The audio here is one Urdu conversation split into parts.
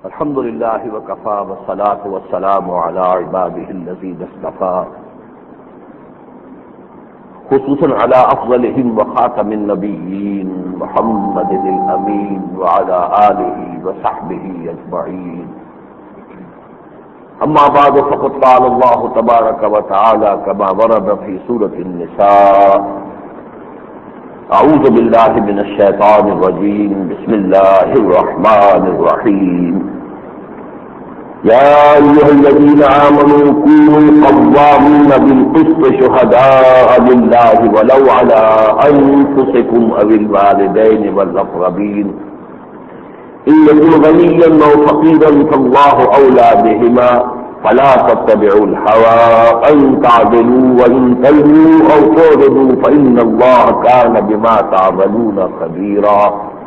الحمد لله وكفى والصلاة والسلام على عباده الذين اصطفى خصوصا على أفضلهم وخاتم النبيين محمد الأمين وعلى آله وصحبه أجمعين. أما بعد فقد قال الله تبارك وتعالى كما ورد في سورة النساء: أعوذ بالله من الشيطان الرجيم بسم الله الرحمن الرحيم. يا أيها الذين آمنوا كونوا قوامين بالقسط شهداء لله ولو على أنفسكم أو الوالدين والأقربين إن يكن غنيا أو فقيرا فالله أولى بهما فلا تتبعوا الهوى أن تعدلوا وإن تلووا أو تعرضوا فإن الله كان بما تعملون خبيرا.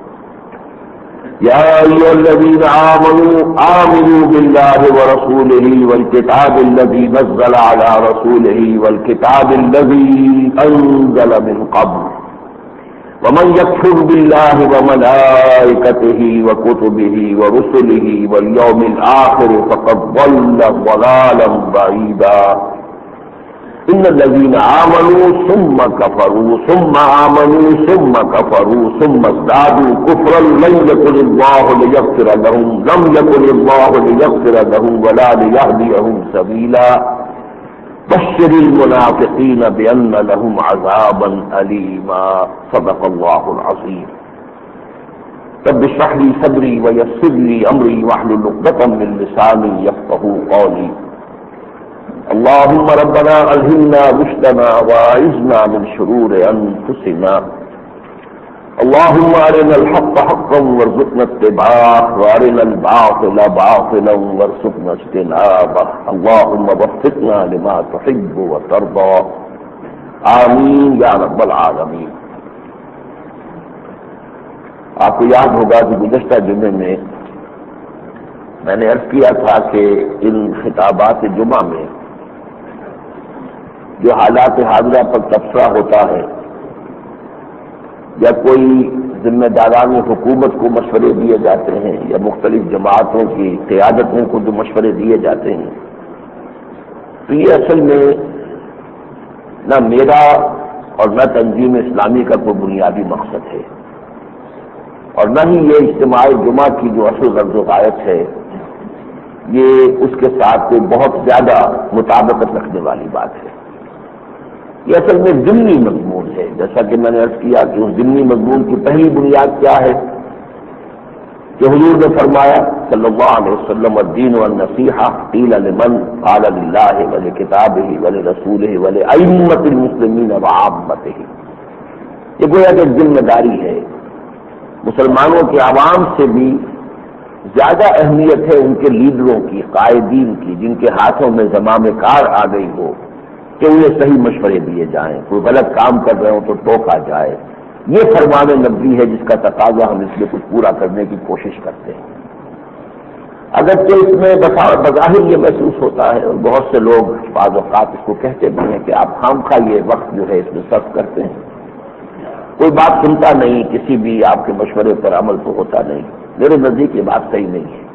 يا أيها الذين آمنوا بالله ورسوله والكتاب الذي نزل على رسوله والكتاب الذي أنزل من قبل ومن يكفر بالله وملائكته وكتبه ورسله واليوم الآخر فقد ضل ضلالا بعيدا. إن الذين آمنوا ثم كفروا ثم آمنوا ثم كفروا ثم ازدادوا كفرا لم يكن الله ليغفر لهم ولا ليهديهم سبيلا. بشر المنافقين بأن لهم عذابا أليما. صدق الله العظيم. رب اشرح لي صدري ويسر لي أمري واحلل عقدة من لساني يفقهوا قولي. اللهم ربنا ألهمنا رشدنا وأعذنا من شرور أنفسنا. اللهم أرنا الحق حقا وارزقنا اتباعه وأرنا الباطل باطلا وارزقنا اجتنابه. اللهم وفقنا لما تحب وترضى. آمین یا رب العالمین. آپ کو یاد ہوگا کہ گزشتہ جمعے میں نے عرض کیا تھا کہ ان خطابات جمعہ میں جو حالات حاضرہ پر تبصرہ ہوتا ہے یا کوئی ذمہ داران حکومت کو مشورے دیے جاتے ہیں یا مختلف جماعتوں کی قیادتوں کو جو مشورے دیے جاتے ہیں، تو یہ اصل میں نہ میرا اور نہ تنظیم اسلامی کا کوئی بنیادی مقصد ہے، اور نہ ہی یہ اجتماع جمعہ کی جو اصل غرض و غایت ہے یہ اس کے ساتھ کوئی بہت زیادہ مطابقت رکھنے والی بات ہے. یہ اصل میں ضمنی مضمون ہے. جیسا کہ میں نے عرض کیا کہ اس ضمنی مضمون کی پہلی بنیاد کیا ہے کہ حضور نے فرمایا صلی اللہ علیہ وسلم: الدین والنصیحہ قیل لمن قال للہ ولکتابہ ولرسولہ ولأئمۃ المسلمین وعامتہ. یہ گویا کہ ذمہ داری ہے. مسلمانوں کے عوام سے بھی زیادہ اہمیت ہے ان کے لیڈروں کی، قائدین کی، جن کے ہاتھوں میں زمام کار آ گئی ہو کہ انہیں صحیح مشورے دیے جائیں. کوئی غلط کام کر رہے ہوں تو ٹوکا جائے. یہ فرمان نبوی ہے جس کا تقاضا ہم اس میں کچھ پورا کرنے کی کوشش کرتے ہیں. اگرچہ اس میں بظاہر یہ محسوس ہوتا ہے اور بہت سے لوگ بعض اوقات اس کو کہتے بھی ہیں کہ آپ خامخواہ یہ وقت جو ہے اس میں صرف کرتے ہیں، کوئی بات سنتا نہیں، کسی بھی آپ کے مشورے پر عمل تو ہوتا نہیں. میرے نزدیک یہ بات صحیح نہیں ہے.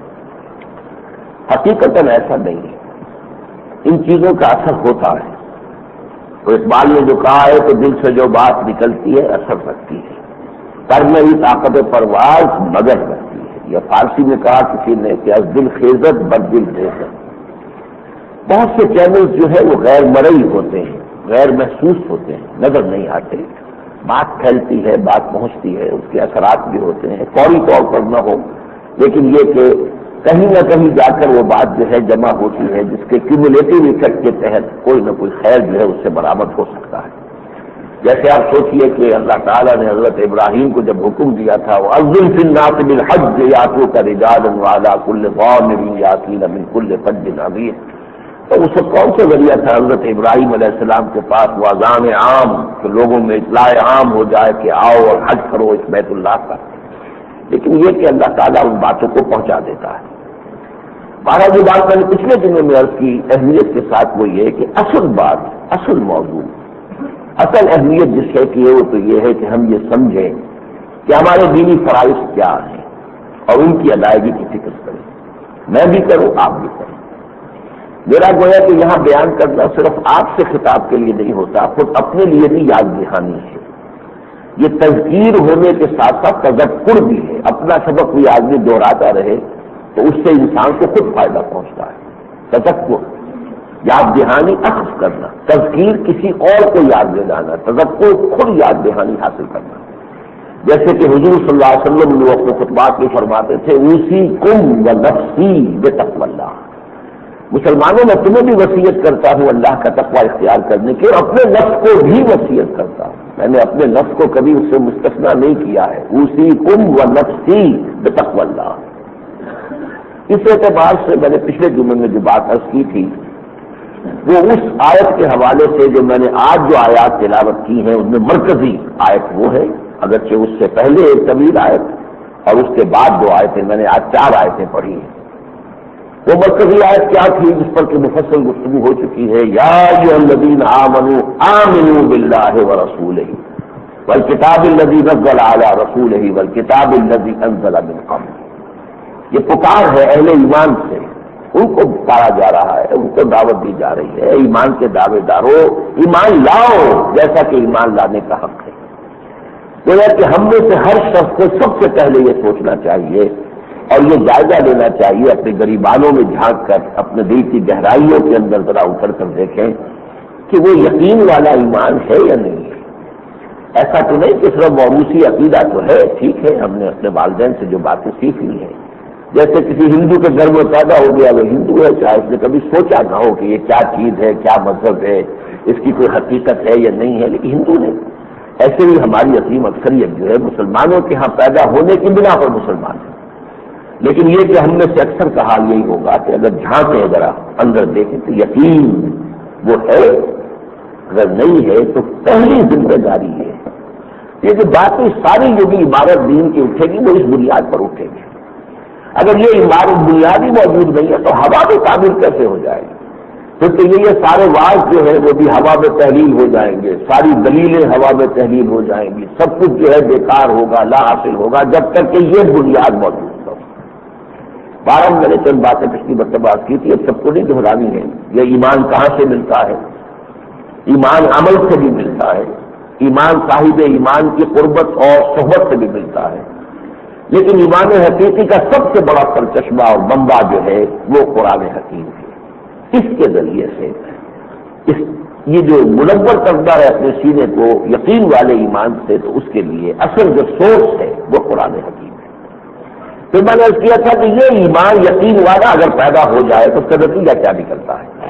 حقیقتاً ایسا نہیں ہے. ان چیزوں کا اثر ہوتا ہے. تو اقبال نے جو کہا ہے کہ دل سے جو بات نکلتی ہے اثر رکھتی ہے، کر میں ہی طاقت پرواز مگر رکھتی ہے. یا فارسی میں کہا کسی نے کہ از دل خیزت بر دل ریزت. بہت سے چینلز جو ہے وہ غیر مرئی ہوتے ہیں، غیر محسوس ہوتے ہیں، نظر نہیں آتے. بات پھیلتی ہے، بات پہنچتی ہے، اس کے اثرات بھی ہوتے ہیں، فوری طور پر نہ ہو لیکن یہ کہ کہیں نہ کہیں جا کر وہ بات جو ہے جمع ہوتی ہے جس کے کیومولیٹو ایفیکٹ کے تحت کوئی نہ کوئی خیر جو ہے اس سے برآمد ہو سکتا ہے. جیسے آپ سوچئے کہ اللہ تعالیٰ نے حضرت ابراہیم کو جب حکم دیا تھا وَأَذِّن فِي النَّاسِ بِالْحَجِّ يَأْتُوكَ رِجَالًا وَعَلَىٰ كُلِّ ضَامِرٍ يَأْتِينَ مِنْ كُلِّ فَجٍّ عَمِيقٍ، تو اس وقت کون سا ذریعہ تھا حضرت ابراہیم علیہ السلام کے پاس؟ وہ اذان عام، کہ لوگوں میں اطلاع عام ہو جائے کہ آؤ اور حج کرو اس بیت اللہ کا. لیکن یہ کہ اللہ تعالیٰ ان باتوں کو پہنچا دیتا ہے. بارہ جو بات میں نے پچھلے دنوں میں عرض کی اہمیت کے ساتھ وہ یہ کہ اصل بات، اصل موضوع، اصل اہمیت جس ہے کہ وہ تو یہ ہے کہ ہم یہ سمجھیں کہ ہمارے دینی فرائض کیا ہیں اور ان کی ادائیگی کی فکر کریں. میں بھی کروں، آپ بھی کریں۔ میرا گویا کہ یہاں بیان کرنا صرف آپ سے خطاب کے لیے نہیں ہوتا، خود اپنے لیے بھی یاد دہانی ہے۔ یہ تذکیر ہونے کے ساتھ ساتھ تذکر بھی ہے۔ اپنا سبق کوئی آدمی دہراتا رہے تو اس سے انسان کو خود فائدہ پہنچتا ہے۔ تذکر، یاد دہانی اخذ کرنا، تذکیر کسی اور کو یاد دلانا، تذکر خود یاد دہانی حاصل کرنا۔ جیسے کہ حضور صلی اللہ علیہ وسلم نے اپنے خطبات میں فرماتے تھے، اوصیکم ونفسی بتقوی اللہ، مسلمانوں میں تمہیں بھی وصیت کرتا ہوں اللہ کا تقوی اختیار کرنے کی، اور اپنے نفس کو بھی وصیت کرتا ہوں، میں نے اپنے نفس کو کبھی اس سے مستثنا نہیں کیا ہے۔ اوصیکم ونفسی بتقوی اللہ۔ اس اعتبار سے میں نے پچھلے جمعے میں جو بات عرض کی تھی وہ اس آیت کے حوالے سے جو میں نے آج جو آیات تلاوت کی ہیں ان میں مرکزی آیت وہ ہے، اگرچہ اس سے پہلے ایک طویل آیت اور اس کے بعد دو آیتیں، میں نے آج 4 آیتیں پڑھی ہیں۔ وہ مرکزی آیت کیا تھی جس پر کہ مفصل گفتگو ہو چکی ہے، یا ایھا الذین آمنوا آمنوا باللہ ورسولہ والکتاب الذی نزل علی رسولہ والکتاب الذی انزل من قبل۔ یہ پکار ہے اہل ایمان سے، ان کو پکارا جا رہا ہے، ان کو دعوت دی جا رہی ہے، ایمان کے دعوے دارو ایمان لاؤ جیسا کہ ایمان لانے کا حق ہے۔ گویا کہ ہم میں سے ہر شخص کو سب سے پہلے یہ سوچنا چاہیے اور یہ جائزہ لینا چاہیے، اپنے گریبانوں میں جھانک کر اپنے دل کی گہرائیوں کے اندر ذرا اتر کر دیکھیں کہ وہ یقین والا ایمان ہے یا نہیں ہے۔ ایسا تو نہیں کہ صرف موروثی عقیدہ تو ہے، ٹھیک ہے، ہم نے اپنے والدین سے جو باتیں سیکھ لی ہیں، جیسے کسی ہندو کے گھر میں پیدا ہو گیا وہ ہندو ہے، چاہے اس نے کبھی سوچا نہ ہو کہ یہ کیا چیز ہے، کیا مذہب ہے، اس کی کوئی حقیقت ہے یا نہیں ہے، لیکن ہندو ہے۔ ایسے ہی ہماری عظیم اکثریت جو ہے مسلمانوں کے ہاں پیدا ہونے کی بنا پر مسلمان ہے، لیکن یہ کہ ہم میں سے اکثر کا حال یہی ہوگا کہ اگر جھانکیں ذرا اندر دیکھیں تو یقین وہ ہے، اگر نہیں ہے تو پہلی ذمہ داری ہے یہ جو باقی ساری جو بھی عمارت دین کی اٹھے گی وہ اس بنیاد پر اٹھے گی۔ اگر یہ عمارت بنیادی موجود نہیں ہے تو ہوا بھی تعمیر کیسے ہو جائے گی؟ پھر تو یہ سارے واعظ جو ہے وہ بھی ہوا میں تحلیل ہو جائیں گے، ساری دلیلیں ہوا میں تحلیل ہو جائیں گی، سب کچھ جو ہے بیکار ہوگا، لا حاصل ہوگا جب تک کہ یہ بنیاد موجود ہو۔ بارہ میں نے چند باتیں پچھلی مرتبہ بات کی تھی، اب سب کو نہیں دہرانی ہے۔ یہ ایمان کہاں سے ملتا ہے؟ ایمان عمل سے بھی ملتا ہے، ایمان صاحب ایمان کی قربت اور صحبت سے بھی ملتا ہے، لیکن ایمان حقیقی کا سب سے بڑا سرچشمہ اور منبع جو ہے وہ قرآن حکیم ہے۔ اس کے ذریعے سے یہ جو منور کرتا ہے اپنے سینے کو یقین والے ایمان سے، تو اس کے لیے اصل جو سورس ہے وہ قرآن حکیم ہے۔ پھر میں نے کیا تھا کہ یہ ایمان یقین والا اگر پیدا ہو جائے تو اس کا نتیجہ کیا نکلتا ہے؟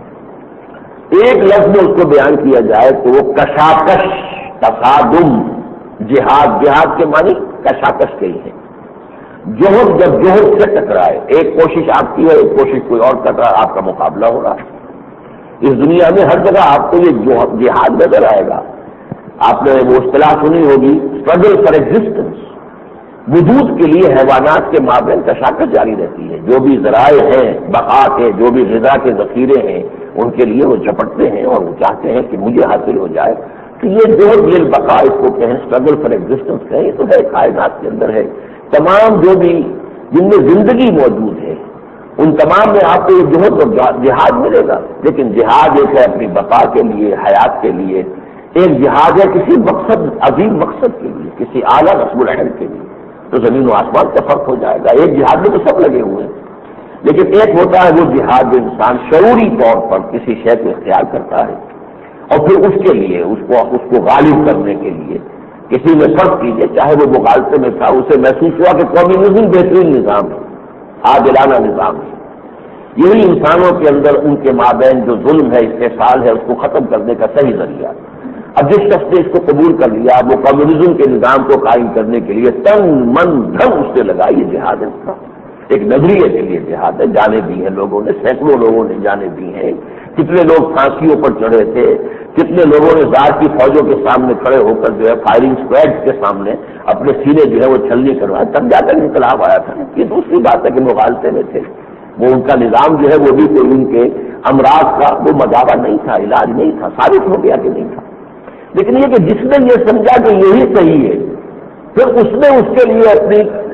ایک لفظ میں اس کو بیان کیا جائے تو وہ کشاکش، تصادم، جہاد کے معنی کشاکش کے ہی ہے۔ جوہر جب جوہر سے ٹکرائے، ایک کوشش آپ کی ہے، ایک کوشش کوئی اور کر رہا ہے، آپ کا مقابلہ ہو رہا ہے۔ اس دنیا میں ہر جگہ آپ کو یہ جہاد نظر آئے گا۔ آپ نے وہ اصطلاح سنی ہوگی، اسٹرگل فار ایگزسٹنس۔ وجود کے لیے حیوانات کے مابین کشاکش جاری رہتی ہے، جو بھی ذرائع ہیں بقا کے، جو بھی غذا کے ذخیرے ہیں، ان کے لیے وہ جھپٹتے ہیں اور وہ چاہتے ہیں کہ مجھے حاصل ہو جائے۔ تو یہ جو بقا اس کو کہیں، اسٹرگل فار ایگزسٹنس کہیں، یہ تو ہے کائنات کے اندر ہے۔ تمام جو بھی جن میں زندگی موجود ہے ان تمام میں آپ کو یہ جوہد اور جہاد ملے گا، لیکن جہاد ایک ہے اپنی بقا کے لیے، حیات کے لیے، ایک جہاد ہے کسی مقصد، عظیم مقصد کے لیے، کسی اعلیٰ رسم العین کے لیے۔ تو زمین و آسمان کا فرق ہو جائے گا۔ ایک جہاد میں تو سب لگے ہوئے ہیں، لیکن ایک ہوتا ہے وہ جہاد جو انسان شعوری طور پر کسی شے کو اختیار کرتا ہے اور پھر اس کے لیے اس کو غالب کرنے کے لیے کسی میں فرق کیجیے، چاہے وہ مغالطے میں تھا، اسے محسوس ہوا کہ کمیونزم بہترین نظام ہے، عادلانہ نظام ہے۔ یہی انسانوں کے اندر ان کے مابین جو ظلم ہے، استحصال ہے، اس کو ختم کرنے کا صحیح ذریعہ۔ اب جس شخص نے اس کو قبول کر لیا، وہ کمیونزم کے نظام کو قائم کرنے کے لیے تن من دھن اس سے لگا، یہ جہاد ہے اس کا، ایک نظریے کے لیے جہاد ہے۔ جانے دی ہیں لوگوں نے، سینکڑوں لوگوں نے جانے دی ہیں، کتنے لوگ پھانسیوں پر چڑھے تھے، کتنے لوگوں نے زار کی فوجوں کے سامنے کھڑے ہو کر جو ہے فائرنگ اسکواڈ کے سامنے اپنے سینے جو ہے وہ چھلنی کروائے، تب جا کر انقلاب آیا تھا۔ یہ دوسری بات ہے کہ مغالطے میں تھے، وہ ان کا نظام جو ہے وہ بھی کوئی ان کے امراض کا وہ مداوا نہیں تھا، علاج نہیں تھا، ثابت ہو گیا کہ نہیں تھا۔ لیکن یہ کہ جس نے یہ سمجھا کہ یہی صحیح ہے، پھر اس نے اس کے لیے اپنی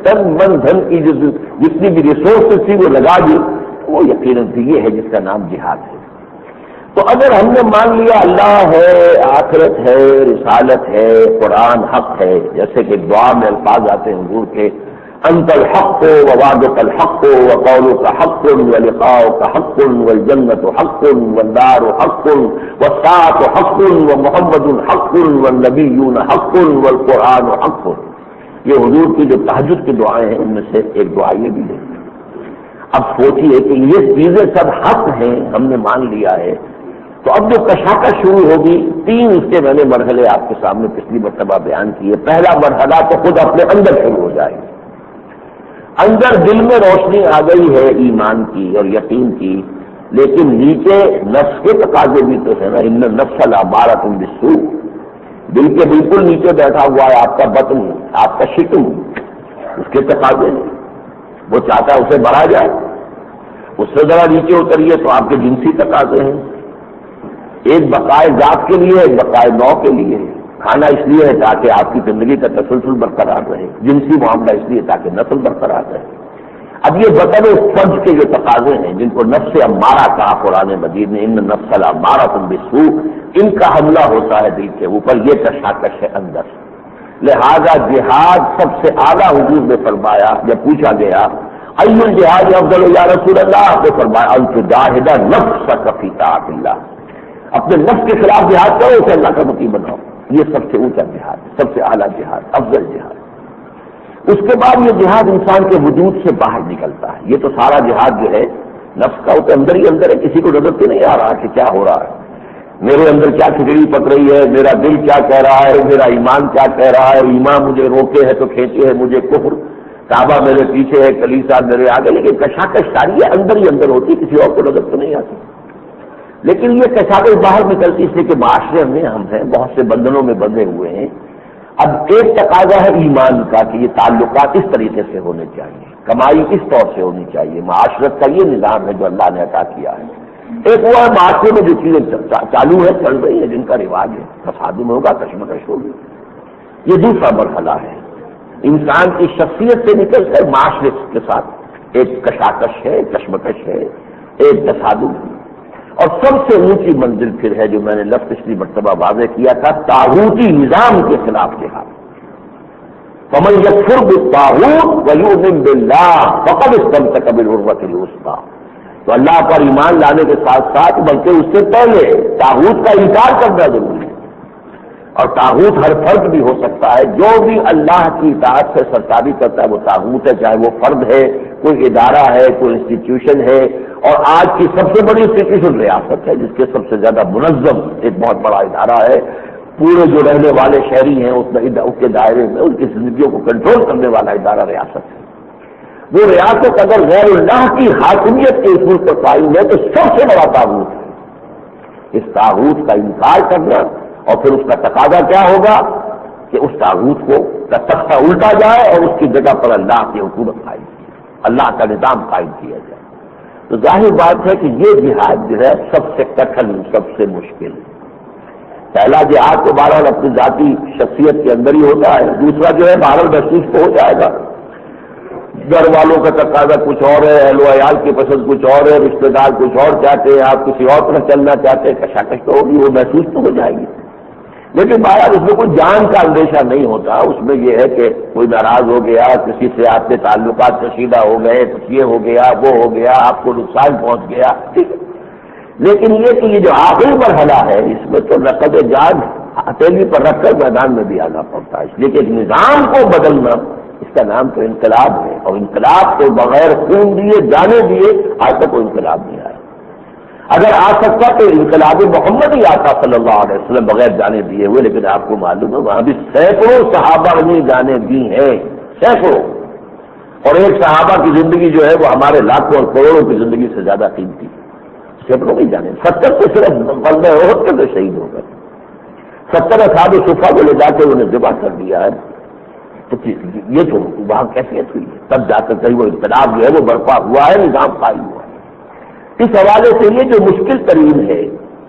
تن من دھن کی جتنی بھی ریسورسز تھی وہ لگا دی، وہ یقیناً یہ ہے جس کا نام جہاد ہے۔ تو اگر ہم نے مان لیا اللہ ہے، آخرت ہے، رسالت ہے، قرآن حق ہے، جیسے کہ دعا میں الفاظ آتے ہیں حضور کے، انت الحق ووعدک الحق وقولک حق ولقاؤک حق والجنۃ حق والنار حق والساعۃ حق ومحمد حق والنبیون حق والقرآن حق۔ یہ حضور کی جو تہجد کی دعائیں ہیں ان میں سے ایک دعا یہ بھی ہے۔ اب سوچیے کہ یہ چیزیں سب حق ہیں، ہم نے مان لیا ہے، تو اب جو کشاکش شروع ہوگی، تین اس کے میں نے مرحلے آپ کے سامنے پچھلی مرتبہ بیان کیے۔ پہلا مرحلہ تو خود اپنے اندر شروع ہو جائے، اندر دل میں روشنی آ گئی ہے ایمان کی اور یقین کی، لیکن نیچے نفس کے تقاضے بھی تو ہے نا، ان النفس لامارۃ بالسوء، دل کے بالکل نیچے بیٹھا ہوا ہے آپ کا بطن، آپ کا شکم، اس کے تقاضے ہیں، وہ چاہتا ہے اسے بڑھا جائے، اس سے ذرا نیچے اتریے تو آپ کے جنسی تقاضے ہیں، ایک بقائے ذات کے لیے، ایک بقائے نوع کے لیے۔ کھانا اس لیے ہے تاکہ آپ کی زندگی کا تسلسل برقرار رہے، جنسی معاملہ اس لیے تاکہ نسل برقرار رہے۔ اب یہ بطن فرض کے جو تقاضے ہیں جن کو نفس امارہ کہا قرآن مجید نے، ان نفس لامارۃ بالسوء، ان کا حملہ ہوتا ہے دل کے اوپر، یہ کشاکش ہے اندر۔ لہذا جہاد سب سے اعلیٰ حضور نے فرمایا، جب پوچھا گیا ای الجہاد افضل یا رسول اللہ، آپ نے فرمایا ان تجاہد نفسک فی طاعۃ اللہ، اپنے نفس کے خلاف جہاد کرو، اسے اللہ کا مطیع بناؤ، یہ سب سے اونچا جہاد، سب سے اعلیٰ جہاد، افضل جہاد۔ اس کے بعد یہ جہاد انسان کے وجود سے باہر نکلتا ہے، یہ تو سارا جہاد جو ہے نفس کا وہ اندر ہی اندر ہے، کسی کو نظر تو نہیں آ رہا کہ کیا ہو رہا ہے، میرے اندر کیا کھچڑی پک رہی ہے، میرا دل کیا کہہ رہا ہے، میرا ایمان کیا کہہ رہا ہے، ایمان مجھے روکے ہے تو کھینچے ہے مجھے کفر، کعبہ میرے پیچھے ہے، کلیسا میرے آگے، لیکن کشاکش ساری ہے اندر ہی اندر ہوتی، کسی اور کو نظر تو نہیں آتی۔ لیکن یہ کشاکش باہر نکلتی اس لیے کہ معاشرے میں ہم ہیں، بہت سے بندھنوں میں بندھے ہوئے ہیں۔ اب ایک تقاضا ہے ایمان کا کہ یہ تعلقات اس طریقے سے ہونے چاہیے، کمائی اس طور سے ہونی چاہیے، معاشرت کا یہ نظام ہے جو اللہ نے عطا کیا ہے۔ ایک وہ ہے معاشرے میں جو چیزیں چالو ہے، چل رہی ہے، جن کا رواج ہے، تصادم ہوگا، کشمکش ہوگی، یہ دوسرا مرحلہ ہے۔ انسان کی شخصیت سے نکل کر معاشرے کے ساتھ ایک کشاکش ہے، کشمکش ہے، ایک تصادم ہے۔ اور سب سے اونچی منزل پھر ہے جو میں نے لفظ پچھلی مرتبہ واضح کیا تھا، طاغوتی نظام کے خلاف جہاد۔ فمن یکفر بالطاغوت ویؤمن باللہ فقد استمسک بالعروۃ الوثقی، تو اللہ پر ایمان لانے کے ساتھ ساتھ بلکہ اس سے پہلے طاغوت کا انکار کرنا ضروری ہے، اور طاغوت ہر فرد بھی ہو سکتا ہے، جو بھی اللہ کی اطاعت سے سرتابی کرتا ہے وہ طاغوت ہے، چاہے وہ فرد ہے، کوئی ادارہ ہے، کوئی انسٹیٹیوشن ہے، اور آج کی سب سے بڑی انسٹیٹیوشن ریاست ہے، جس کے سب سے زیادہ منظم ایک بہت بڑا ادارہ ہے، پورے جو رہنے والے شہری ہیں اس کے دائرے میں ان کی زندگیوں کو کنٹرول کرنے والا ادارہ ریاست ہے۔ وہ ریاست اگر غیر اللہ کی حاکمیت کے اصول پر قائم ہے تو سب سے بڑا طاغوت ہے۔ اس طاغوت کا انکار کرنا، اور پھر اس کا تقاضا کیا ہوگا کہ اس طاغوت کو کا تختہ الٹا جائے اور اس کی جگہ پر اللہ کی حکومت قائم کی، اللہ کا نظام قائم کیا جائے۔ تو ظاہر بات ہے کہ یہ جہاد جو ہے سب سے کٹھن، سب سے مشکل ہے۔ پہلا جہاد تو بہرحال اپنی ذاتی شخصیت کے اندر ہی ہوتا ہے، دوسرا جو ہے بہرحال محسوس تو ہو جائے گا، گھر والوں کا تقاضا کچھ اور ہے، اہل و عیال کی پسند کچھ اور ہے، رشتے دار کچھ اور چاہتے ہیں، آپ کسی اور طرح چلنا چاہتے ہیں، کشاکش تو ہوگی، وہ محسوس تو ہو جائے گی، لیکن بہرحال اس میں کوئی جان کا اندیشہ نہیں ہوتا۔ اس میں یہ ہے کہ کوئی ناراض ہو گیا، کسی سے آپ کے تعلقات کشیدہ ہو گئے، کچھ یہ ہو گیا، وہ ہو گیا، آپ کو نقصان پہنچ گیا، ٹھیک ہے، لیکن یہ کہ یہ جو آخری مرحلہ ہے اس میں تو رقد جان ہتھیلی پر رکھ کر میدان میں بھی آنا پڑتا ہے، اس لیے کہ نظام کو بدلنا اس کا نام تو انقلاب ہے، اور انقلاب کو بغیر خون دیے، جانے دیے آج تک کوئی انقلاب نہیں آیا۔ اگر آ سکتا تو انقلاب محمد ہی آتا صلی اللہ علیہ وسلم بغیر جانے دیے ہوئے، لیکن آپ کو معلوم ہے وہاں بھی سینکڑوں صحابہ نے جانے دی ہیں، سینکڑوں، اور ایک صحابہ کی زندگی جو ہے وہ ہمارے لاکھوں اور کروڑوں کی زندگی سے زیادہ قیمتی، سینکڑوں نہیں جانے، 70 تو صرف غزوہ احد کے شہید ہو گئے، 70 اصحاب صفہ کو لے جا کے انہیں ذبح کر دیا ہے، تو یہ تو وہاں کیفیت ہوئی ہے، تب جا کر کہیں وہ انقلاب جو ہے وہ برپا ہوا ہے، نظام قائم ہوا ہے۔ اس حوالے سے یہ جو مشکل ترین ہے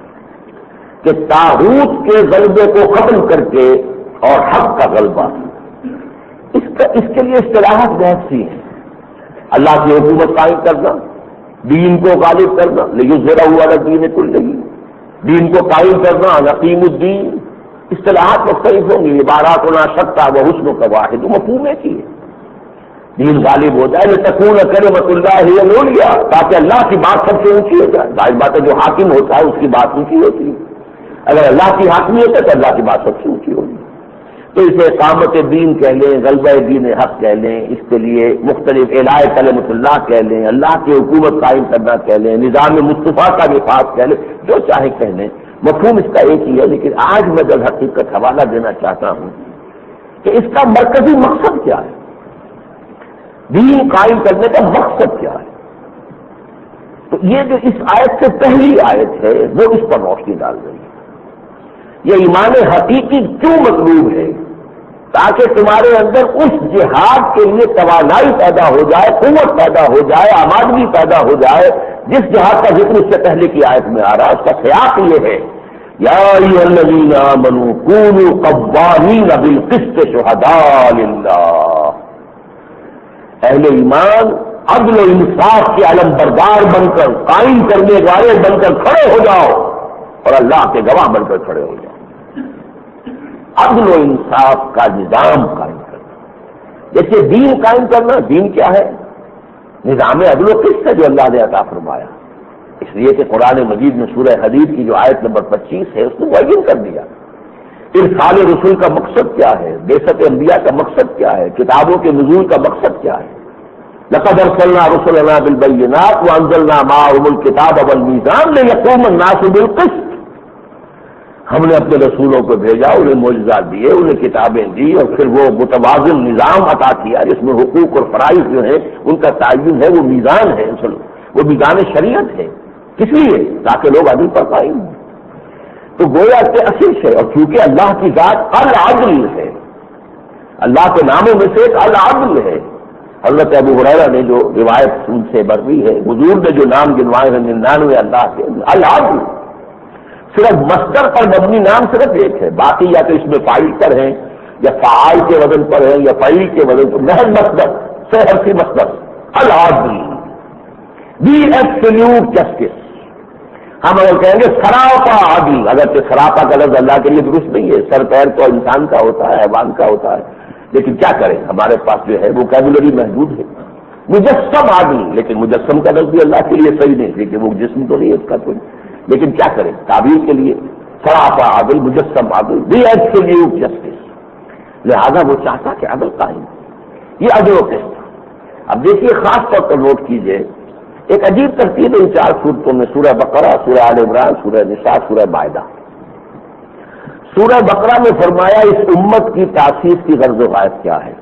کہ طاغوت کے غلبے کو ختم کر کے اور حق کا غلبہ، اس اس کے لیے اصطلاحات بہت سی ہیں. اللہ کی حکومت قائم کرنا، دین کو غالب کرنا، لیظہرہ علی الدین کلہ، دین کو قائم کرنا، نقیم الدین. اصطلاحات مختلف ہوں گی، عباراتنا شتیٰ وحسن کا واحد، مفہوم ایک ہی ہے. دین غالب ہو جائے، لتکون کلمۃ اللہ ہی العلیٰ، تاکہ اللہ کی بات سب سے اونچی ہو جائے. ظاہر بات ہے جو حاکم ہوتا ہے اس کی بات اونچی ہوتی ہے. اگر اللہ کی حاکمیت ہے تو اللہ کی بات سب سے اونچی ہوگی. تو اسے اقامت دین کہہ لیں، غلبہ دین حق کہہ لیں، اس کے لیے مختلف اعلاء کلمۃ اللہ کہہ لیں، اللہ کی حکومت قائم کرنا کہہ لیں، نظام مصطفیٰ کا نفاذ کہہ لیں، جو چاہے کہہ لیں، مفہوم اس کا ایک ہی ہے. لیکن آج میں در حقیقت حوالہ دینا چاہتا ہوں کہ اس کا مرکزی مقصد کیا ہے، دین قائم کرنے کا مقصد کیا ہے. تو یہ جو اس آیت سے پہلی آیت ہے وہ اس پر روشنی ڈال رہی ہے. یہ ایمان حقیقی کیوں مطلوب ہے؟ تاکہ تمہارے اندر اس جہاد کے لیے توانائی پیدا ہو جائے، قوت پیدا ہو جائے، آمادگی پیدا ہو جائے. جس جہاد کا ذکر اس سے پہلے کی آیت میں آ رہا ہے اس کا سیاق یہ ہے، یا ایھا الذین آمنوا کونوا قوامین بالقسط شہداء للہ. اہل ایمان عدل و انصاف کے علم بردار بن کر، قائم کرنے والے بن کر کھڑے ہو جاؤ اور اللہ کے گواہ بن کر کھڑے ہو جاؤ. عدل و انصاف کا نظام قائم کرنا. جیسے دین قائم کرنا، دین کیا ہے؟ نظام عدل و قسط ہے جو اللہ نے عطا فرمایا. اس لیے کہ قرآن مجید میں سورہ حدید کی جو آیت نمبر 25 ہے اس کو معین کر دیا. ارسال رسول کا مقصد کیا ہے، بعثت انبیاء کا مقصد کیا ہے، کتابوں کے نزول کا مقصد کیا ہے. لقد ارسلنا رسلنا بالبینات وانزلنا معهم الکتاب والمیزان لیقوم الناس بالقسط. ہم نے اپنے رسولوں کو بھیجا، انہیں معجزات دیے، انہیں کتابیں دی، اور پھر وہ متوازن نظام عطا کیا جس میں حقوق اور فرائض جو ہیں ان کا تعین ہے. وہ میزان ہے، اصل وہ میزان شریعت ہے. کس لیے؟ تاکہ لوگ عدل پر قائم ہوں. تو گویا کہ اصل سے، اور چونکہ اللہ کی ذات العدل ہے، اللہ کے ناموں میں سے ایک العدل ہے. حضرت ابو ہریرہ نے جو روایت ان سے مروی ہے، حضور نے جو نام گنوائے ہیں 99 اللہ کے، العدل. صرف مصدر پر مبنی نام صرف ایک ہے، باقی یا تو اس میں فاعل پر ہیں یا فاعل کے وزن پر ہیں یا فعیل کے وزن پر. محض مصدر سے حرفی مصدر العدل، دی ایبسلیوٹ جسٹس. ہم اگر کہیں گے سراپا عدل، اگرچہ سراپا کا لفظ اللہ کے لیے درست نہیں ہے، سر پیر تو انسان کا ہوتا ہے، حیوان کا ہوتا ہے، لیکن کیا کریں ہمارے پاس جو ہے ووکیبولری محدود ہے. مجسم عدل، لیکن مجسم کا لفظ بھی اللہ کے لیے صحیح نہیں، لیکن وہ جسم تو نہیں ہے اس کا کوئی، لیکن کیا کریں تعبیر کے لیے سراپا عدل، مجسم عدل، دی ایبسلیوٹ جسٹس. لہذا وہ چاہتا کہ عدل قائم. یہ عدل و قسط. اب دیکھیے خاص طور پر نوٹ کیجئے ایک عجیب ترتیب ان 4 صورتوں میں، سورہ بقرہ، سورہ آل عمران، سورہ نساء، سورہ مائدہ. سورہ بقرہ میں فرمایا اس امت کی تاسیس کی غرض و غایت کیا ہے.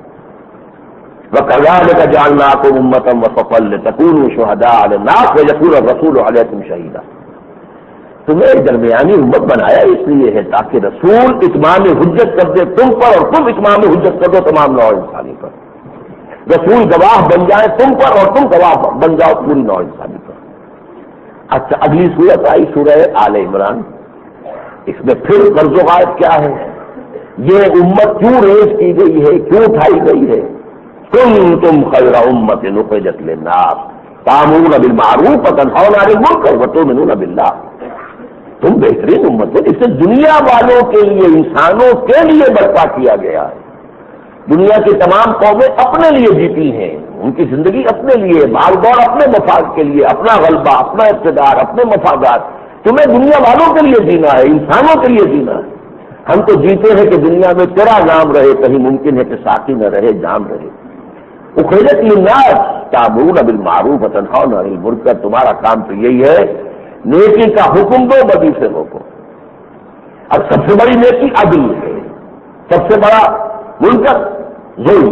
وَكَذَلِكَ جَعَلْنَاكُمْ أُمَّةً وَسَطًا لِتَكُونُوا شُهَدَاءَ عَلَى النَّاسِ وَيَكُونَ الرَّسُولُ عَلَيْكُمْ شَهِيدًا. تمہیں ایک درمیانی امت بنایا اس لیے ہے تاکہ رسول اتمام حجت کر دے تم پر اور تم اتمام حجت کر دو تمام نوع انسانی پر. رسول گواہ بن جائے تم پر اور تم گواہ بن جاؤ پوری نوع انسانی پر. اچھا اگلی صورت آئی سورہ آل عمران. اس میں پھر غرض و غایت کیا ہے، یہ امت کیوں ریز کی گئی ہے، کیوں اٹھائی گئی ہے. کنتم خیر امۃ اخرجت للناس تأمرون بالمعروف وتنہون عن المنکر وتؤمنون باللہ. تم بہترین امت ہو جسے دنیا والوں کے لیے، انسانوں کے لیے برپا کیا گیا ہے. دنیا کی تمام قومیں اپنے لیے جیتی ہیں، ان کی زندگی اپنے لیے، بھاگ دوڑ اپنے مفاد کے لیے، اپنا غلبہ، اپنا اقتدار، اپنے مفادات. تمہیں دنیا والوں کے لیے جینا ہے، انسانوں کے لیے جینا ہے. ہم تو جیتے ہیں کہ دنیا میں تیرا نام رہے، کہیں ممکن ہے کہ ساقی نہ رہے، جام رہے. اخرجت للناس تأمرون بالمعروف وتنہون عن المنکر. تمہارا کام تو یہی ہے نیکی کا حکم دو، بدی سے روکو. اب سب سے بڑی نیکی عدل ہے، سب سے بڑا منکر ظلم.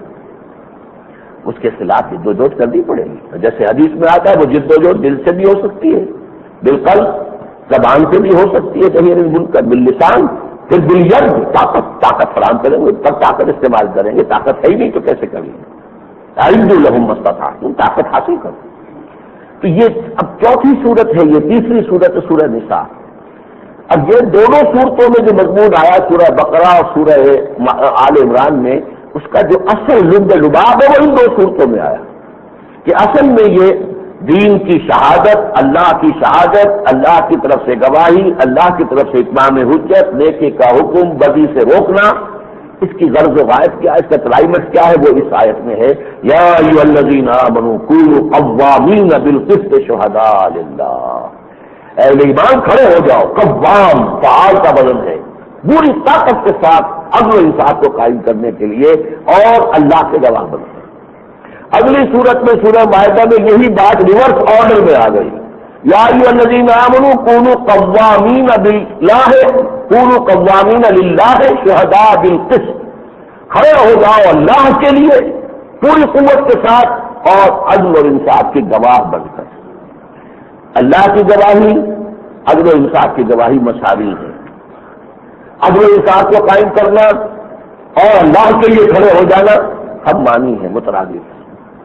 اس کے خلاف جد و جہد کرنی پڑے گی. جیسے حدیث میں آتا ہے وہ جد و جہد دل سے بھی ہو سکتی ہے، بالقلب زبان سے بھی ہو سکتی ہے، تغیر المنکر باللسان، پھر بالید طاقت فراہم کریں گے، تب طاقت استعمال کریں گے. طاقت ہے ہی نہیں تو کیسے کریں گے. اعدوا لهم ما استطعتم، طاقت حاصل کرو. تو یہ اب چوتھی صورت ہے، یہ تیسری صورت ہے سورہ نساء. اب یہ دونوں صورتوں میں جو مضمون آیا سورہ بقرہ اور سورہ آل عمران میں، اس کا جو اصل لب لباب ہے وہ ان دو صورتوں میں آیا کہ اصل میں یہ دین کی شہادت، اللہ کی شہادت، اللہ کی طرف سے گواہی، اللہ کی طرف سے اتمام حجت، نیکی کا حکم، بدی سے روکنا، اس کی غرض و غائب کیا ہے، اس کا کلائمیکس کیا ہے، وہ اس آیت میں ہے یا ایھا الذین آمنوا کونوا قوامین بالقسط شہداء للہ. اے ایمان کھڑے ہو جاؤ، قوام فعال کا بدن ہے، پوری طاقت کے ساتھ عدل و انصاف کو قائم کرنے کے لیے اور اللہ کے گواہ بنو. اگلی صورت میں سورہ مائدہ میں یہی بات ریورس آرڈر میں آ گئی، یا ایھا الذین آمنوا کونوا قوامین باللہ کونوا قوامین للہ شہداء بالقسط. کھڑے ہو جاؤ اللہ کے لیے پوری قوت کے ساتھ اور عدل اور انصاف کی گواہ بن کر. اللہ کی گواہی، عدل و انصاف کی گواہی مساوی ہے. عدل و انصاف کو قائم کرنا اور اللہ کے لیے کھڑے ہو جانا ہم مانی ہے، مترادف ہے.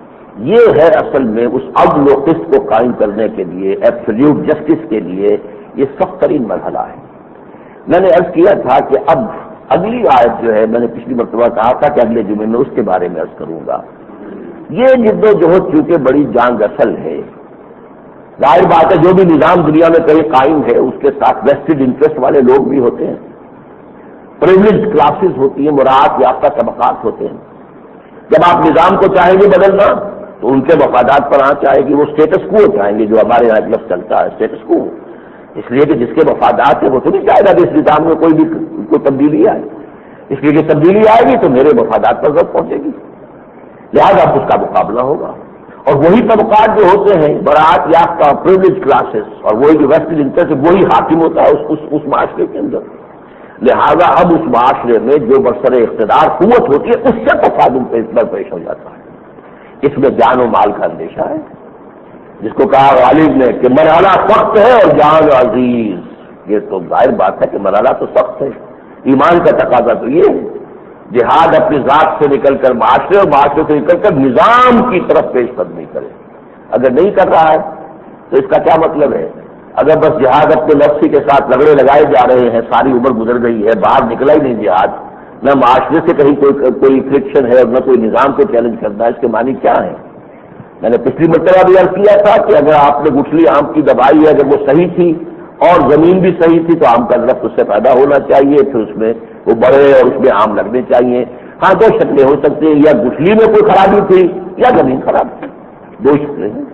یہ ہے اصل میں اس عدل و قسط کو قائم کرنے کے لیے، ایبسلیوٹ جسٹس کے لیے یہ سخت ترین مرحلہ ہے. میں نے عرض کیا تھا کہ اب اگلی آیت جو ہے، میں نے پچھلی مرتبہ کہا تھا کہ اگلے جمعے میں اس کے بارے میں عرض کروں گا. یہ جد و جہد چونکہ بڑی جان اصل ہے، ظاہر بات ہے جو بھی نظام دنیا میں کہیں قائم ہے اس کے ساتھ ویسٹڈ انٹرسٹ والے لوگ بھی ہوتے ہیں، پریویلیج کلاسز ہوتی ہیں، مراعات یافتہ طبقات ہوتے ہیں. جب آپ نظام کو چاہیں گے بدلنا تو ان کے مفادات پر آنچ آئے گی. وہ اسٹیٹس کو چاہیں گے، جو ہمارے یہاں ایک لفظ چلتا ہے اسٹیٹس کو، اس لیے کہ جس کے مفادات ہیں وہ تو نہیں چاہے گا کہ اس نظام میں کوئی تبدیلی آئے. اس لیے کہ تبدیلی آئے گی تو میرے مفادات پر ضرورت پہنچے گی، لہٰذا اس کا مقابلہ ہوگا. اور وہی طبقات جو ہوتے ہیں براعت یافتہ پریویلیج کلاسز، اور وہی جو ویسٹڈ انٹرسٹ وہی حاکم ہوتا ہے اس معاشرے کے اندر. لہذا اب اس معاشرے میں جو برسر اقتدار قوت ہوتی ہے اس سے تصادم پیش ہو جاتا ہے. اس میں جان و مال کا اندیشہ ہے، جس کو کہا غالب نے کہ مرحلہ سخت ہے اور جان عزیز. یہ تو ظاہر بات ہے کہ مرحلہ تو سخت ہے. ایمان کا تقاضا تو یہ ہے جہاد اپنی ذات سے نکل کر معاشرے اور معاشرے سے نکل کر نظام کی طرف پیش قدمی کرے. اگر نہیں کر رہا ہے تو اس کا کیا مطلب ہے؟ اگر بس جہاد اپنے نفسی کے ساتھ لگڑے لگائے جا رہے ہیں، ساری عمر گزر گئی ہے، باہر نکلا ہی نہیں جہاد، نہ معاشرے سے کہیں کوئی فرکشن ہے اور نہ کوئی نظام کو چیلنج کرنا ہے، اس کے معنی کیا ہے؟ میں نے پچھلی مرتبہ بھی عرض کیا تھا کہ اگر آپ نے گٹھلی آم کی دبائی ہے، اگر وہ صحیح تھی اور زمین بھی صحیح تھی تو آم کا درخت اس سے پیدا ہونا چاہیے، پھر اس میں وہ بڑے اور اس میں آم لگنے چاہیے. ہاں دو شکلیں ہو سکتی ہیں، یا گٹھلی میں کوئی خرابی تھی یا زمین خراب تھی، دو شکلیں ہیں.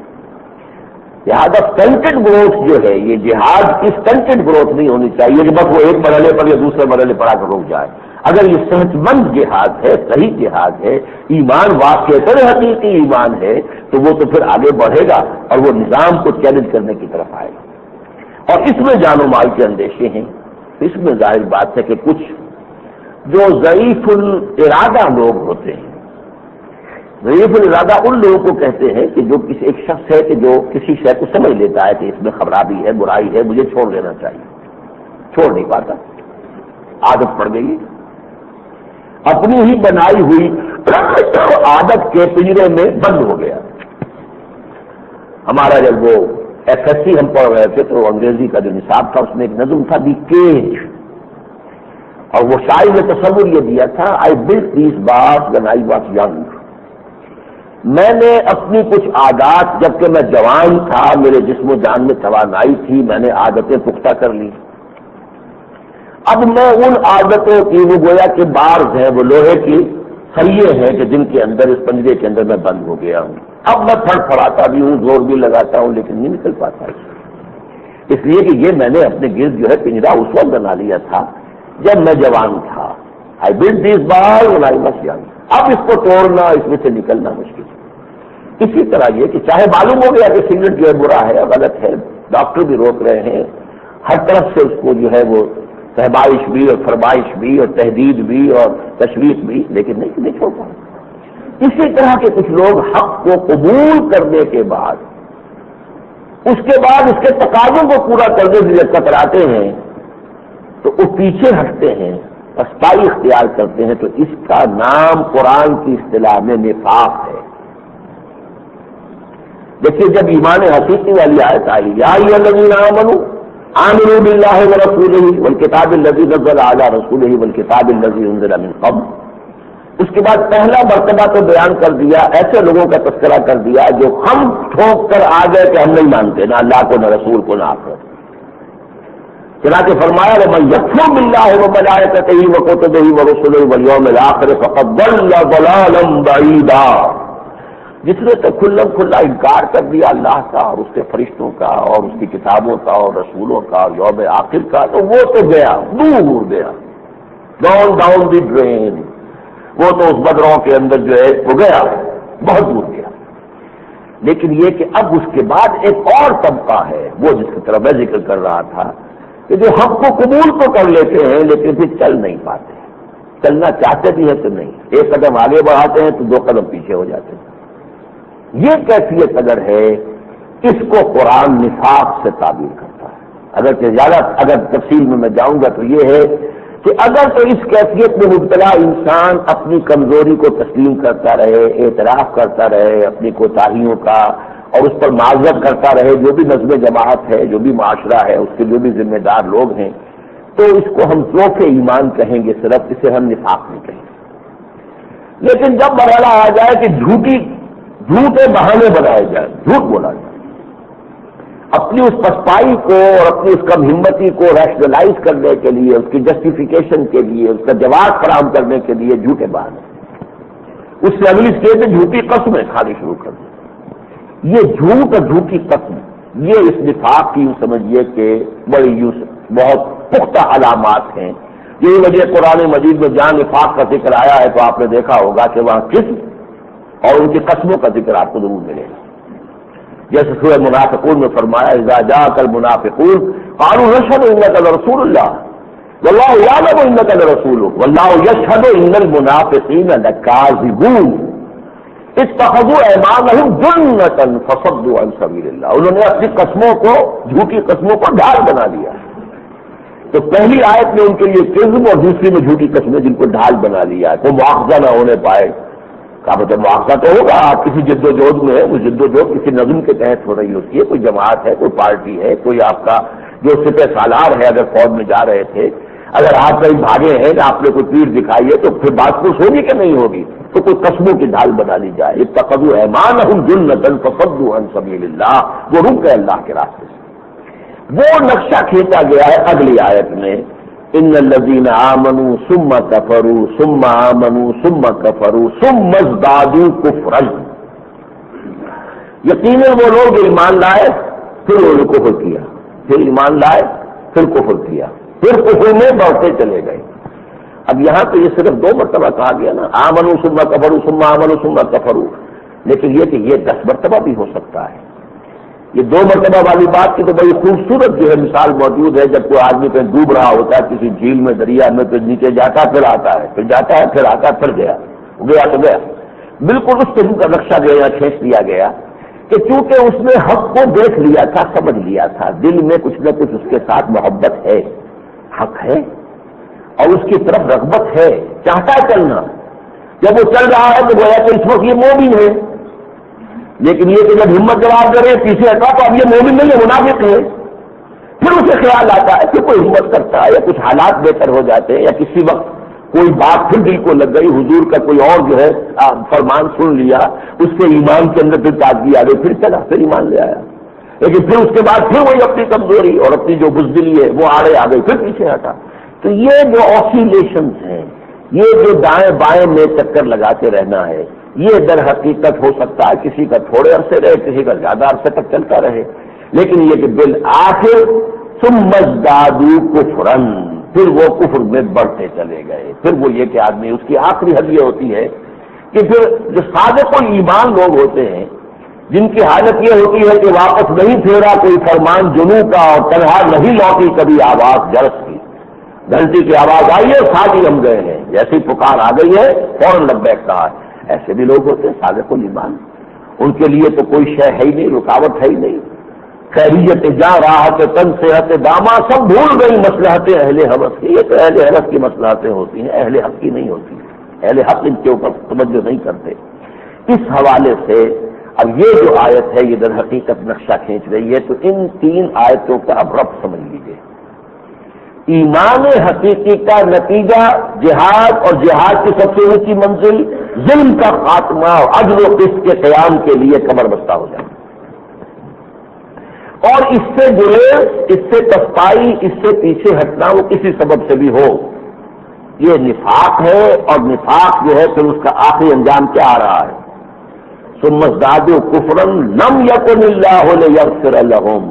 لہٰذا سٹنٹڈ گروتھ جو ہے، یہ جہاد کی سٹنٹڈ گروتھ نہیں ہونی چاہیے کہ بس وہ ایک مرحلے پر یا دوسرے مرحلے پر آ کر رک جائے. اگر یہ صحت مند جہاد ہے، صحیح جہاد ہے، ایمان واقعی حقیقی ایمان ہے، تو وہ تو پھر آگے بڑھے گا اور وہ نظام کو چیلنج کرنے کی طرف آئے گا. اور اس میں جان و مال کے اندیشے ہیں. اس میں ظاہر بات ہے کہ کچھ جو ضعیف الارادہ لوگ ہوتے ہیں، ضعیف الارادہ ان لوگوں کو کہتے ہیں کہ جو کسی ایک شخص ہے کہ جو کسی شے کو سمجھ لیتا ہے کہ اس میں خرابی ہے، برائی ہے، مجھے چھوڑ دینا چاہیے، چھوڑ نہیں پاتا، عادت پڑ گئی، اپنی ہی بنائی ہوئی عادت کے پنجرے میں بند ہو گیا. ہمارا جب وہ ایف ایس سی ہم پڑھ رہے تھے تو انگریزی کا جو نصاب تھا اس میں ایک نظم تھا دی کیج، اور وہ شاعر نے تصور یہ دیا تھا I built these bars when I was young. میں نے اپنی کچھ عادات جبکہ میں جوان تھا، میرے جسم و جان میں توانائی تھی، میں نے عادتیں پختہ کر لی. اب میں ان عادتوں کی وہ گویا کہ بارز ہیں، وہ لوہے کی سریے ہیں کہ جن کے اندر اس پنجرے کے اندر میں بند ہو گیا ہوں. اب میں پھڑ پھڑاتا بھی ہوں، زور بھی لگاتا ہوں، لیکن نہیں نکل پاتا. اس لیے کہ یہ میں نے اپنے گرد جو ہے پنجرا اس وقت بنا لیا تھا جب میں جوان تھا. I built these bars when I was young. اب اس کو توڑنا، اس میں سے نکلنا مشکل ہے. اسی طرح یہ کہ چاہے معلوم ہو گیا کہ سگریٹ جو ہے برا ہے، غلط ہے، ڈاکٹر بھی روک رہے ہیں، ہر طرف سے اس کو جو ہے وہ تہبائش بھی اور فرمائش بھی اور تحدید بھی اور تشویق بھی، لیکن نہیں چھوڑ پائے. اسی طرح کے کچھ لوگ حق کو قبول کرنے کے بعد اس کے تقاضوں کو پورا کرنے سے جب کتراتے ہیں تو وہ پیچھے ہٹتے ہیں، پسپائی اختیار کرتے ہیں. تو اس کا نام قرآن کی اصطلاح میں نفاق ہے. دیکھیے جب ایمان حقیقی والی آیت آئی یا ایھا الذین آمنوا آمنوا باللہ ورسولہ والکتاب الذی نزل علی رسولہ والکتاب الذی انزل من قبل، اس کے بعد پہلا مرتبہ تو بیان کر دیا، ایسے لوگوں کا تذکرہ کر دیا جو ہم ٹھوک کر آ گئے کہ ہم نہیں مانتے نہ اللہ کو نہ رسول کو نہ آخرت۔ چنانچہ فرمایا وَمَن يَكْفُرْ بِاللَّهِ وَمَلَائِكَتِهِ وَكُتُبِهِ وَرُسُلِهِ وَالْيَوْمِ الْآخِرِ فَقَدْ ضَلَّ ضَلَالًا بَعِيدًا، جس نے تو کھلا انکار کر دیا اللہ کا اور اس کے فرشتوں کا اور اس کی کتابوں کا اور رسولوں کا اور یوم آخر کا، تو وہ تو گیا، دور گیا، ڈاؤن دی ڈرین، وہ تو اس بدروں کے اندر جو ہے وہ گیا، بہت دور گیا۔ لیکن یہ کہ اب اس کے بعد ایک اور طبقہ ہے، وہ جس کی طرف میں ذکر کر رہا تھا، کہ جو حق کو قبول تو کر لیتے ہیں لیکن پھر چل نہیں پاتے، چلنا چاہتے بھی ہیں تو نہیں، ایک قدم آگے بڑھاتے ہیں تو دو قدم پیچھے ہو جاتے ہیں۔ یہ کیفیت اگر ہے، اس کو قرآن نفاق سے تعبیر کرتا ہے۔ اگر تفصیل میں جاؤں گا تو یہ ہے کہ اگر تو اس کیفیت میں مبتلا انسان اپنی کمزوری کو تسلیم کرتا رہے، اعتراف کرتا رہے اپنی کوتاہیوں کا، اور اس پر معذرت کرتا رہے، جو بھی نظم جماعت ہے، جو بھی معاشرہ ہے، اس کے جو بھی ذمہ دار لوگ ہیں، تو اس کو ہم ذوق ایمان کہیں گے، صرف اسے ہم نفاق نہیں کہیں گے۔ لیکن جب مرحلہ آ جائے کہ جھوٹے بہانے بنائے جائیں، جھوٹ بولا جائے، اپنی اس پسپائی کو اور اپنی اس کم ہمتی کو ریشنلائز کرنے کے لیے، اس کی جسٹیفیکیشن کے لیے، اس کا جواب فراہم کرنے کے لیے جھوٹے بہانے، اس سے اگلی اسٹیج میں جھوٹی قسمیں کھانی شروع کر دیں۔ یہ جھوٹ اور جھوٹی قسم، یہ اس نفاق کی یوں سمجھیے کہ بڑی بہت پختہ علامات ہیں۔ یہی وجہ قرآن مجید میں جہاں نفاق کا ذکر آیا ہے تو آپ نے دیکھا ہوگا کہ وہاں قسم اور ان کی قسموں کا ذکر آپ کو ضرور ملے گا۔ جیسے سورہ منافقون میں فرمایا اذا جاءك المنافقون قالوا نشهد انك لرسول الله والله يعلم انك لرسوله والله يشهد ان المنافقين لكاذبون اتخذوا ايمانهم جنة فصدوا عن سبيل الله، انہوں نے اپنی قسموں کو، جھوٹی قسموں کو ڈھال بنا لیا۔ تو پہلی آیت میں ان کے لیے کذب اور دوسری میں جھوٹی قسمیں جن کو ڈھال بنا لیا ہے، تو مواخذہ نہ ہونے پائے۔ کہا مطلب مواخذہ تو ہوگا، آپ کسی جد و جہد میں ہیں، وہ جد و جہد کسی نظم کے تحت ہو رہی ہوتی ہے، کوئی جماعت ہے، کوئی پارٹی ہے، کوئی آپ کا جو سپہ سالار ہے، اگر فوج میں جا رہے تھے، اگر آپ کہیں بھاگے ہیں کہ آپ نے کوئی تیر دکھائی ہے تو پھر بات کچھ ہوگی کہ نہیں ہوگی، تو کوئی قسموں کی ڈھال بنا لی جائے۔ اتخذوا ایمانہم جنۃ فصدوا عن سبیل اللہ، وہ رک گئے اللہ کے راستے سے۔ وہ نقشہ کھینچا گیا ہے اگلی آیت میں، ان الذین آمنوا ثم کفروا ثم آمنوا ثم کفروا ثم ازدادوا کفرا، یقیناً وہ لوگ ایمان لائے پھر انہوں نے کفر کیا، پھر ایمان لائے پھر کفر کیا، پھر کفر میں بڑھتے چلے گئے۔ اب یہاں تو یہ صرف 2 مرتبہ کہا گیا نا، آمنوا ثم کفروا ثم آمنوا ثم کفروا، لیکن یہ کہ یہ 10 مرتبہ بھی ہو سکتا ہے۔ یہ 2 مرتبہ والی بات کی تو بڑی خوبصورت جو ہے مثال موجود ہے، جب کوئی آدمی کہیں ڈوب رہا ہوتا ہے کسی جھیل میں، دریا میں، تو نیچے جاتا ہے پھر آتا ہے، پھر جاتا ہے پھر آتا ہے، پھر گیا تو گیا۔ بالکل اس قسم کا نقشہ جو یہاں کھینچ دیا گیا کہ چونکہ اس نے حق کو دیکھ لیا تھا، سمجھ لیا تھا، دل میں کچھ نہ کچھ اس کے ساتھ محبت ہے، حق ہے اور اس کی طرف رغبت ہے، چاہتا ہے چلنا۔ جب وہ چل رہا ہے تو گویا کہ اس وقت یہ مومن ہے، لیکن یہ کہ جب ہمت جواب کرے پیچھے ہٹا تو اب یہ مومن نہیں ہے، منافق ہے۔ پھر اسے خیال آتا ہے کہ کوئی ہمت کرتا ہے یا کچھ حالات بہتر ہو جاتے ہیں یا کسی وقت کوئی بات پھر دل کو لگ گئی، حضور کا کوئی اور جو ہے فرمان سن لیا، اس سے ایمان کے اندر پھر تازگی آ گئی، پھر چلا، پھر ایمان لے آیا۔ لیکن پھر اس کے بعد پھر وہی اپنی کمزوری اور اپنی جو بزدلی ہے وہ آڑے آ گئی، پھر پیچھے ہٹا۔ تو یہ جو آسیلیشنز ہیں، یہ جو دائیں بائیں میں چکر لگاتے رہنا ہے، یہ در حقیقت ہو سکتا ہے کسی کا تھوڑے عرصے رہے، کسی کا زیادہ عرصے تک چلتا رہے، لیکن یہ کہ بالآخر ثم ازدادوا کفرا، پھر وہ کفر میں بڑھتے چلے گئے۔ پھر وہ یہ کہ آدمی اس کی آخری حد یہ ہوتی ہے کہ پھر جو صادق الایمان لوگ ہوتے ہیں، جن کی حالت یہ ہوتی ہے کہ واپس نہیں پھیرا کوئی فرمان جنوں کا اور تنہا نہیں لوٹی کبھی آواز جرس کی، گھنٹی کی آواز آئی ہے ساتھ ہی ہم گئے ہیں، جیسی پکار آ گئی ہے فوراً لبیک کہا ہے۔ ایسے بھی لوگ ہوتے ہیں صادق الایمان، ان کے لیے تو کوئی شے ہے ہی نہیں، رکاوٹ ہے ہی نہیں، خیریت جا راحت تن صحت داما سب بھول گئی مصلحتیں اہل حوث کی۔ یہ تو اہل حوث کی مصلحتیں ہوتی ہیں، اہل حق کی نہیں ہوتی، اہل حق ان کے اوپر توجہ نہیں کرتے۔ اس حوالے سے اب یہ جو آیت ہے یہ در حقیقت نقشہ کھینچ رہی ہے، تو ان 3 آیتوں کا اب ربط سمجھ لیجیے۔ ایمان حقیقی کا نتیجہ جہاد، اور جہاد کی سب سے اونچی منزل ظلم کا خاتمہ اور عدل و قسط کے قیام کے لیے کمر بستہ ہو جائے، اور اس سے گریز، اس سے تسپائی، اس سے پیچھے ہٹنا وہ کسی سبب سے بھی ہو، یہ نفاق ہے۔ اور نفاق جو ہے پھر اس کا آخری انجام کیا آ رہا ہے؟ ثم ازدادوا کفرا لم یکن اللہ لیغفر لہم،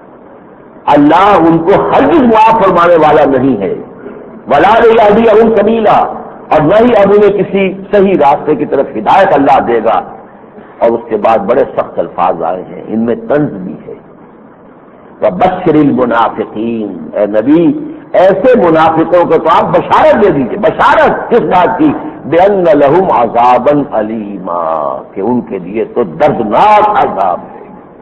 اللہ ان کو ہرگز معاف فرمانے والا نہیں ہے، ولا لیہدیہم سبیلا، اور نہ ہی اب انہیں کسی صحیح راستے کی طرف ہدایت اللہ دے گا۔ اور اس کے بعد بڑے سخت الفاظ آئے ہیں، ان میں طنز بھی ہے۔ وبشر المنافقین، اے نبی ایسے منافقوں کو تو آپ بشارت دے دیجیے۔ بشارت کس بات کی؟ بأن لہم عذابا علیما، کہ ان کے لیے تو دردناک عذاب ہے،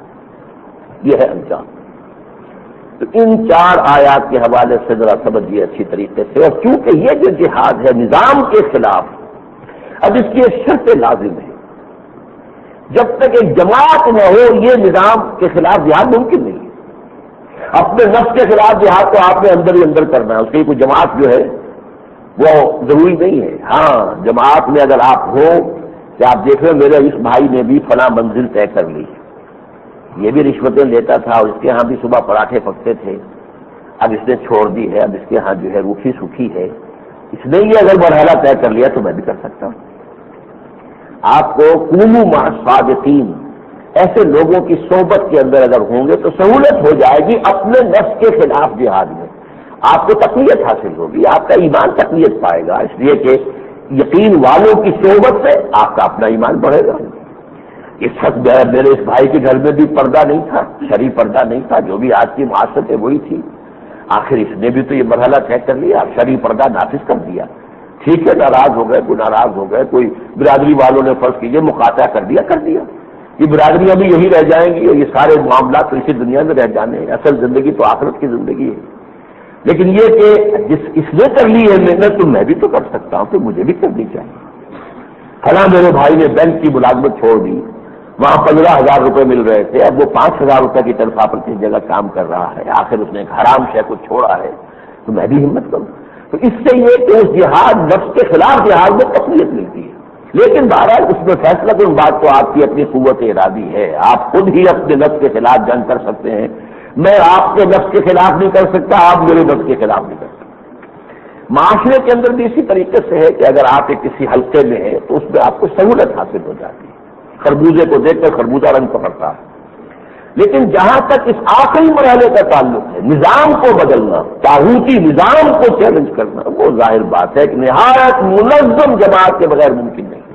یہ ہے انجام۔ تو ان 4 آیات کے حوالے سے ذرا سمجھیے اچھی طریقے سے۔ اور چونکہ یہ جو جہاد ہے نظام کے خلاف، اب اس کی ایک شرط لازم ہے، جب تک ایک جماعت نہ ہو یہ نظام کے خلاف جہاد ممکن نہیں ہے۔ اپنے نفس کے خلاف جہاد تو آپ نے اندر ہی اندر کرنا ہے، اس کی کوئی جماعت جو ہے وہ ضروری نہیں ہے۔ ہاں جماعت میں اگر آپ ہو کہ آپ دیکھ رہے ہیں میرے اس بھائی نے بھی فلاں منزل طے کر لی، یہ بھی رشوتیں لیتا تھا اور اس کے ہاں بھی صبح پراٹھے پکتے تھے، اب اس نے چھوڑ دی ہے، اب اس کے ہاں جو ہے روکھی سوکھی ہے، اس نے یہ اگر مرحلہ طے کر لیا تو میں بھی کر سکتا ہوں۔ آپ کو کونوا مع الصادقین، ایسے لوگوں کی صحبت کے اندر اگر ہوں گے تو سہولت ہو جائے گی اپنے نفس کے خلاف جہاد میں، آپ کو تقویت حاصل ہوگی، آپ کا ایمان تقویت پائے گا، اس لیے کہ یقین والوں کی صحبت سے آپ کا اپنا ایمان بڑھے گا۔ اس وقت میرے اس بھائی کے گھر میں بھی پردہ نہیں تھا، شرعی پردہ نہیں تھا، جو بھی آج کی معاشرت ہے وہی تھی، آخر اس نے بھی تو یہ مرحلہ طے کر لیا، شرعی پردہ نافذ کر دیا، ٹھیک ہے ناراض ہو گئے، کوئی ناراض ہو گئے، کوئی برادری والوں نے فرض کیجیے مقاطعہ کر دیا، یہ برادریاں بھی یہی رہ جائیں گی اور یہ سارے معاملات تو اسی دنیا میں رہ جانے ہیں، اصل زندگی تو آخرت کی زندگی ہے۔ لیکن یہ کہ اس نے کر لی ہے محنت تو میں بھی تو کر سکتا ہوں، تو مجھے بھی کرنی چاہیے۔ فلاں میرے بھائی نے بینک کی ملازمت چھوڑ دی، وہاں 15,000 روپے مل رہے تھے، اب وہ 5,000 روپے کی تنخواہ پر کسی جگہ کام کر رہا ہے، آخر اس نے ایک حرام شے کو چھوڑا ہے، تو میں بھی ہمت کروں۔ تو اس سے یہ کہ اس جہاد نفس کے خلاف جہاد میں تقویت ملتی ہے، لیکن بہرحال اس میں فیصلہ کن بات تو آپ کی اپنی قوت ارادی ہے، آپ خود ہی اپنے نفس کے خلاف جنگ کر سکتے ہیں، میں آپ کے نفس کے خلاف نہیں کر سکتا، آپ میرے نفس کے خلاف نہیں کر سکتے۔ معاشرے کے اندر بھی اسی طریقے سے ہے کہ اگر آپ کسی حلقے میں ہیں تو اس میں آپ کو سہولت حاصل ہو جاتی ہے، خربوزے کو دیکھ کر خربوزہ رنگ پکڑتا ہے، لیکن جہاں تک اس آخری مرحلے کا تعلق ہے، نظام کو بدلنا، طاغوتی نظام کو چیلنج کرنا، وہ ظاہر بات ہے کہ نہایت منظم جماعت کے بغیر ممکن نہیں۔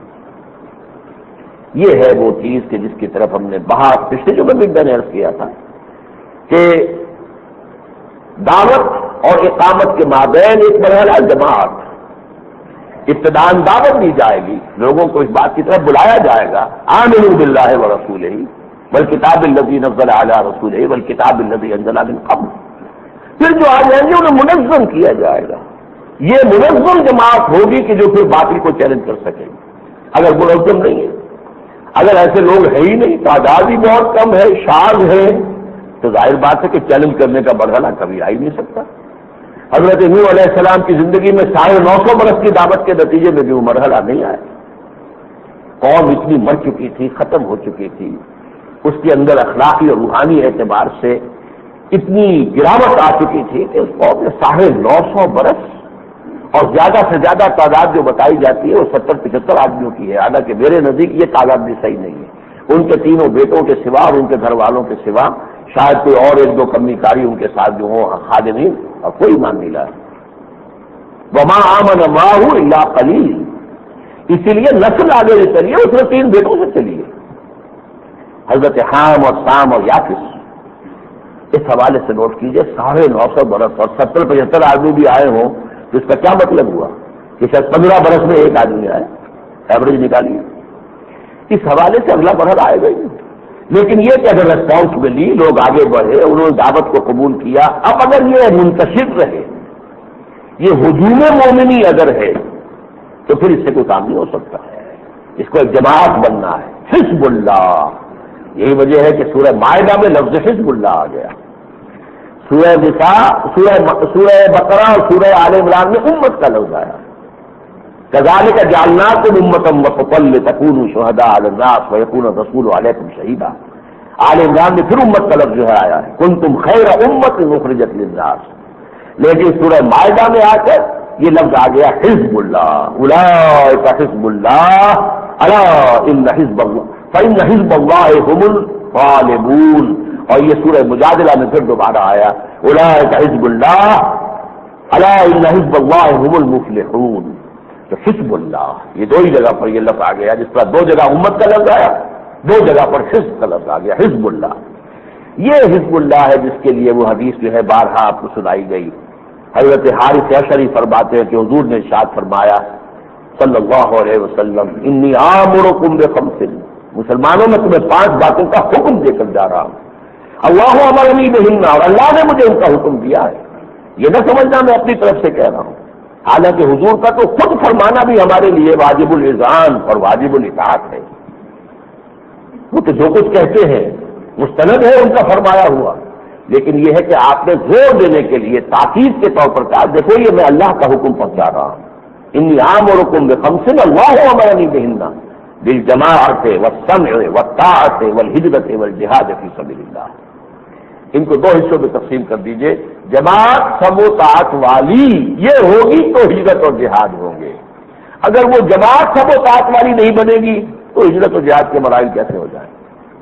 یہ ہے وہ چیز کہ جس کی طرف ہم نے بہت پچھلے جو میں نے عرض کیا تھا کہ دعوت اور اقامت کے مابین ایک مرحلہ جماعت، ابتداءً دعوت دی جائے گی، لوگوں کو اس بات کی طرف بلایا جائے گا، آمنوا باللہ ورسولہ والکتاب الذی نزل علی رسولہ والکتاب الذی انزل من قبل، پھر جو آ جائیں گے انہیں منظم کیا جائے گا، یہ منظم جماعت ہوگی کہ جو پھر باطل کو چیلنج کر سکے گی۔ اگر منظم نہیں ہے، اگر ایسے لوگ ہے ہی نہیں، تعداد ہی بہت کم ہے، شاذ ہے، تو ظاہر بات ہے کہ چیلنج کرنے کا مرحلہ کبھی آ ہی نہیں سکتا۔ حضرت نوح علیہ السلام کی زندگی میں 950 برس کی دعوت کے نتیجے میں بھی وہ مرحلہ نہیں آیا، قوم اتنی مر چکی تھی، ختم ہو چکی تھی، اس کے اندر اخلاقی اور روحانی اعتبار سے اتنی گراوٹ آ چکی تھی کہ اس قوم نے 950 برس اور زیادہ سے زیادہ تعداد جو بتائی جاتی ہے وہ 70-75 آدمیوں کی ہے، حالانکہ میرے نزدیک یہ تعداد بھی صحیح نہیں ہے، ان کے تینوں بیٹوں کے سوا اور ان کے گھر والوں کے سوا شاید کوئی اور 1-2 کمی کاری ان کے ساتھ جو ہوں خادمین، اور کوئی ایمان نہیں لایا۔ وما آمن معه الا قلیل، اسی لیے نسل آگے جو چلی ہے اس نے 3 بیٹوں سے چلی ہے، حضرت حام اور سام اور یافس۔ اس حوالے سے نوٹ کیجئے 950 برس اور 70-75 آدمی بھی آئے ہوں تو اس کا کیا مطلب ہوا کہ شاید 15 برس میں ایک آدمی آئے، ایوریج نکالیے۔ اس حوالے سے اگلا مرحلہ آئے گا ہی نہیں، لیکن یہ کہ اگر ریسپانسبلی لوگ آگے بڑھے، انہوں نے دعوت کو قبول کیا، اب اگر یہ منتشر رہے، یہ ہجوم مومنی اگر ہے تو پھر اس سے کوئی کام نہیں ہو سکتا، اس کو ایک جماعت بننا ہے، حزب اللہ۔ یہی وجہ ہے کہ سورہ مائدہ میں لفظ حزب اللہ آ گیا، سورہ نساء، سورہ بقرہ اور سورہ آل عمران میں امت کا لفظ آیا. کذالک جعلناکم امۃ وسطا لتکونوا شہداء علی الناس ویکون الرسول علیکم شہیدا. آل عمران میں پھر امت کا لفظ جو ہے آیا ہے، کنتم خیر امۃ اخرجت للناس. لیکن سورہ مائدہ میں آ کر یہ لفظ آ گیا حزب اللہ، اولئک حزب اللہ الا ان حزب اللہ فان حزب اللہ هم الغالبون. اور یہ سورہ مجادلہ میں پھر دوبارہ آیا اولئک حزب اللہ الا ان حزب اللہ هم المفلحون. تو حزب اللہ یہ دو ہی جگہ پر یہ لفظ آ گیا، جس طرح دو جگہ امت کا لفظ آیا، دو جگہ پر حزب کا لفظ آ گیا حزب اللہ. یہ حزب اللہ ہے جس کے لیے وہ حدیث جو ہے بارہا آپ کو سنائی گئی. حضرت حارث اشعری فرماتے ہیں کہ حضور نے ارشاد فرمایا صلی اللہ علیہ وسلم انی آمرکم بخمس، مسلمانوں میں تمہیں 5 باتوں کا حکم دے کر جا رہا ہوں. اللہ امرنی بہن، اور اللہ نے مجھے ان کا حکم دیا ہے. یہ نہ سمجھنا میں اپنی طرف سے کہہ رہا ہوں، حالانکہ حضور کا تو خود فرمانا بھی ہمارے لیے واجب الاذعان اور واجب الاطاعت ہے. وہ تو جو کچھ کہتے ہیں مستند ہے ان کا فرمایا ہوا، لیکن یہ ہے کہ آپ نے زور دینے کے لیے تاکید کے طور پر کہا دیکھو یہ میں اللہ کا حکم پہنچا رہا ہوں. انی آمرکم بخمس اللہ امرنی بہن بالجماعۃ والسمع والطاعۃ والہجرۃ والجہاد فی سبیل اللہ. ان کو 2 حصوں میں تقسیم کر دیجئے. جماعت سم و طاعت والی یہ ہوگی تو ہجرت اور جہاد ہوں گے. اگر وہ جماعت سم و طاعت والی نہیں بنے گی تو ہجرت و جہاد کے مراحل کیسے ہو جائیں؟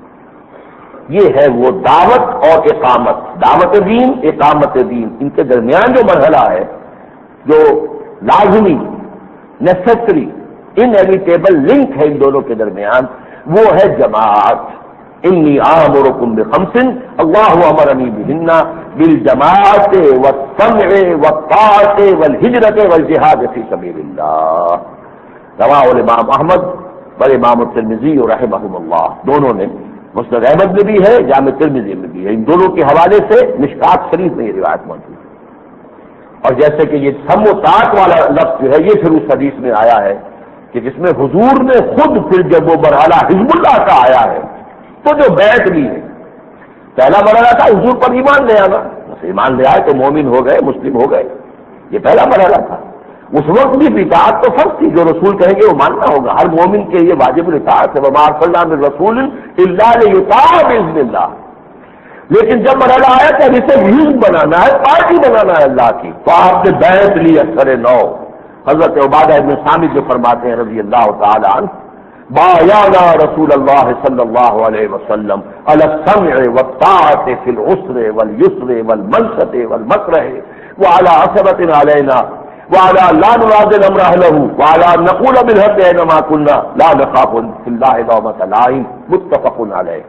یہ ہے وہ دعوت اور اقامت، دعوت دین اقامت دین، ان کے درمیان جو مرحلہ ہے، جو لازمی نیسیسری انیویٹیبل لنک ہے ان دونوں کے درمیان، وہ ہے جماعت. انی آمرکم بخمس اللہ امرنی بہن بالجماعت والسمع والطاعت والہجرۃ والجہاد فی سبیل اللہ. رواہ الامام احمد بل امام الترمذی رحمہم اللہ، دونوں نے، مسند احمد میں بھی ہے، جامع ترمذی میں بھی ہے، ان دونوں کے حوالے سے مشکات شریف میں یہ روایت موجود ہے. اور جیسے کہ یہ سم و طاعت والا لفظ جو ہے یہ پھر اس حدیث میں آیا ہے کہ جس میں حضور نے خود پھر جب وہ مرحلہ حزب اللہ کا آیا ہے تو جو بیعت لی ہے، پہلا مرحلہ تھا حضور پر ایمان لے آنا، بس ایمان لے آئے تو مومن ہو گئے، مسلم ہو گئے، یہ پہلا مرحلہ تھا. اس وقت بھی اطاعت تو فرض تھی، جو رسول کہیں گے وہ ماننا ہوگا، ہر مومن کے لیے واجب الاطاعت ہے. وما ارسلنا من رسول الا لیطاع باذن اللہ. لیکن جب مرحلہ آیا کہ اب اسے حزب بنانا ہے، پارٹی بنانا ہے اللہ کی، تو آپ نے بیعت لی اثر نو. حضرت عبادہ ابن صامت جو فرماتے ہیں رضی اللہ تعالی عنہ، بایعنا رسول اللہ صلی اللہ علیہ وسلم علی السمع والطاعت فی العسر والیسر والمنشط والمکرہ وعلی عصبۃ علینا وعلى لا نراد الامر اهله وعلى نقول بالحق اينما كنا لا نخاف في الله لومة لائم. متفق علیہ.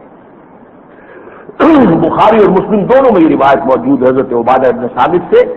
بخاری اور مسلم دونوں میں یہ روایت موجود ہے حضرت عبادہ ابن صامت سے.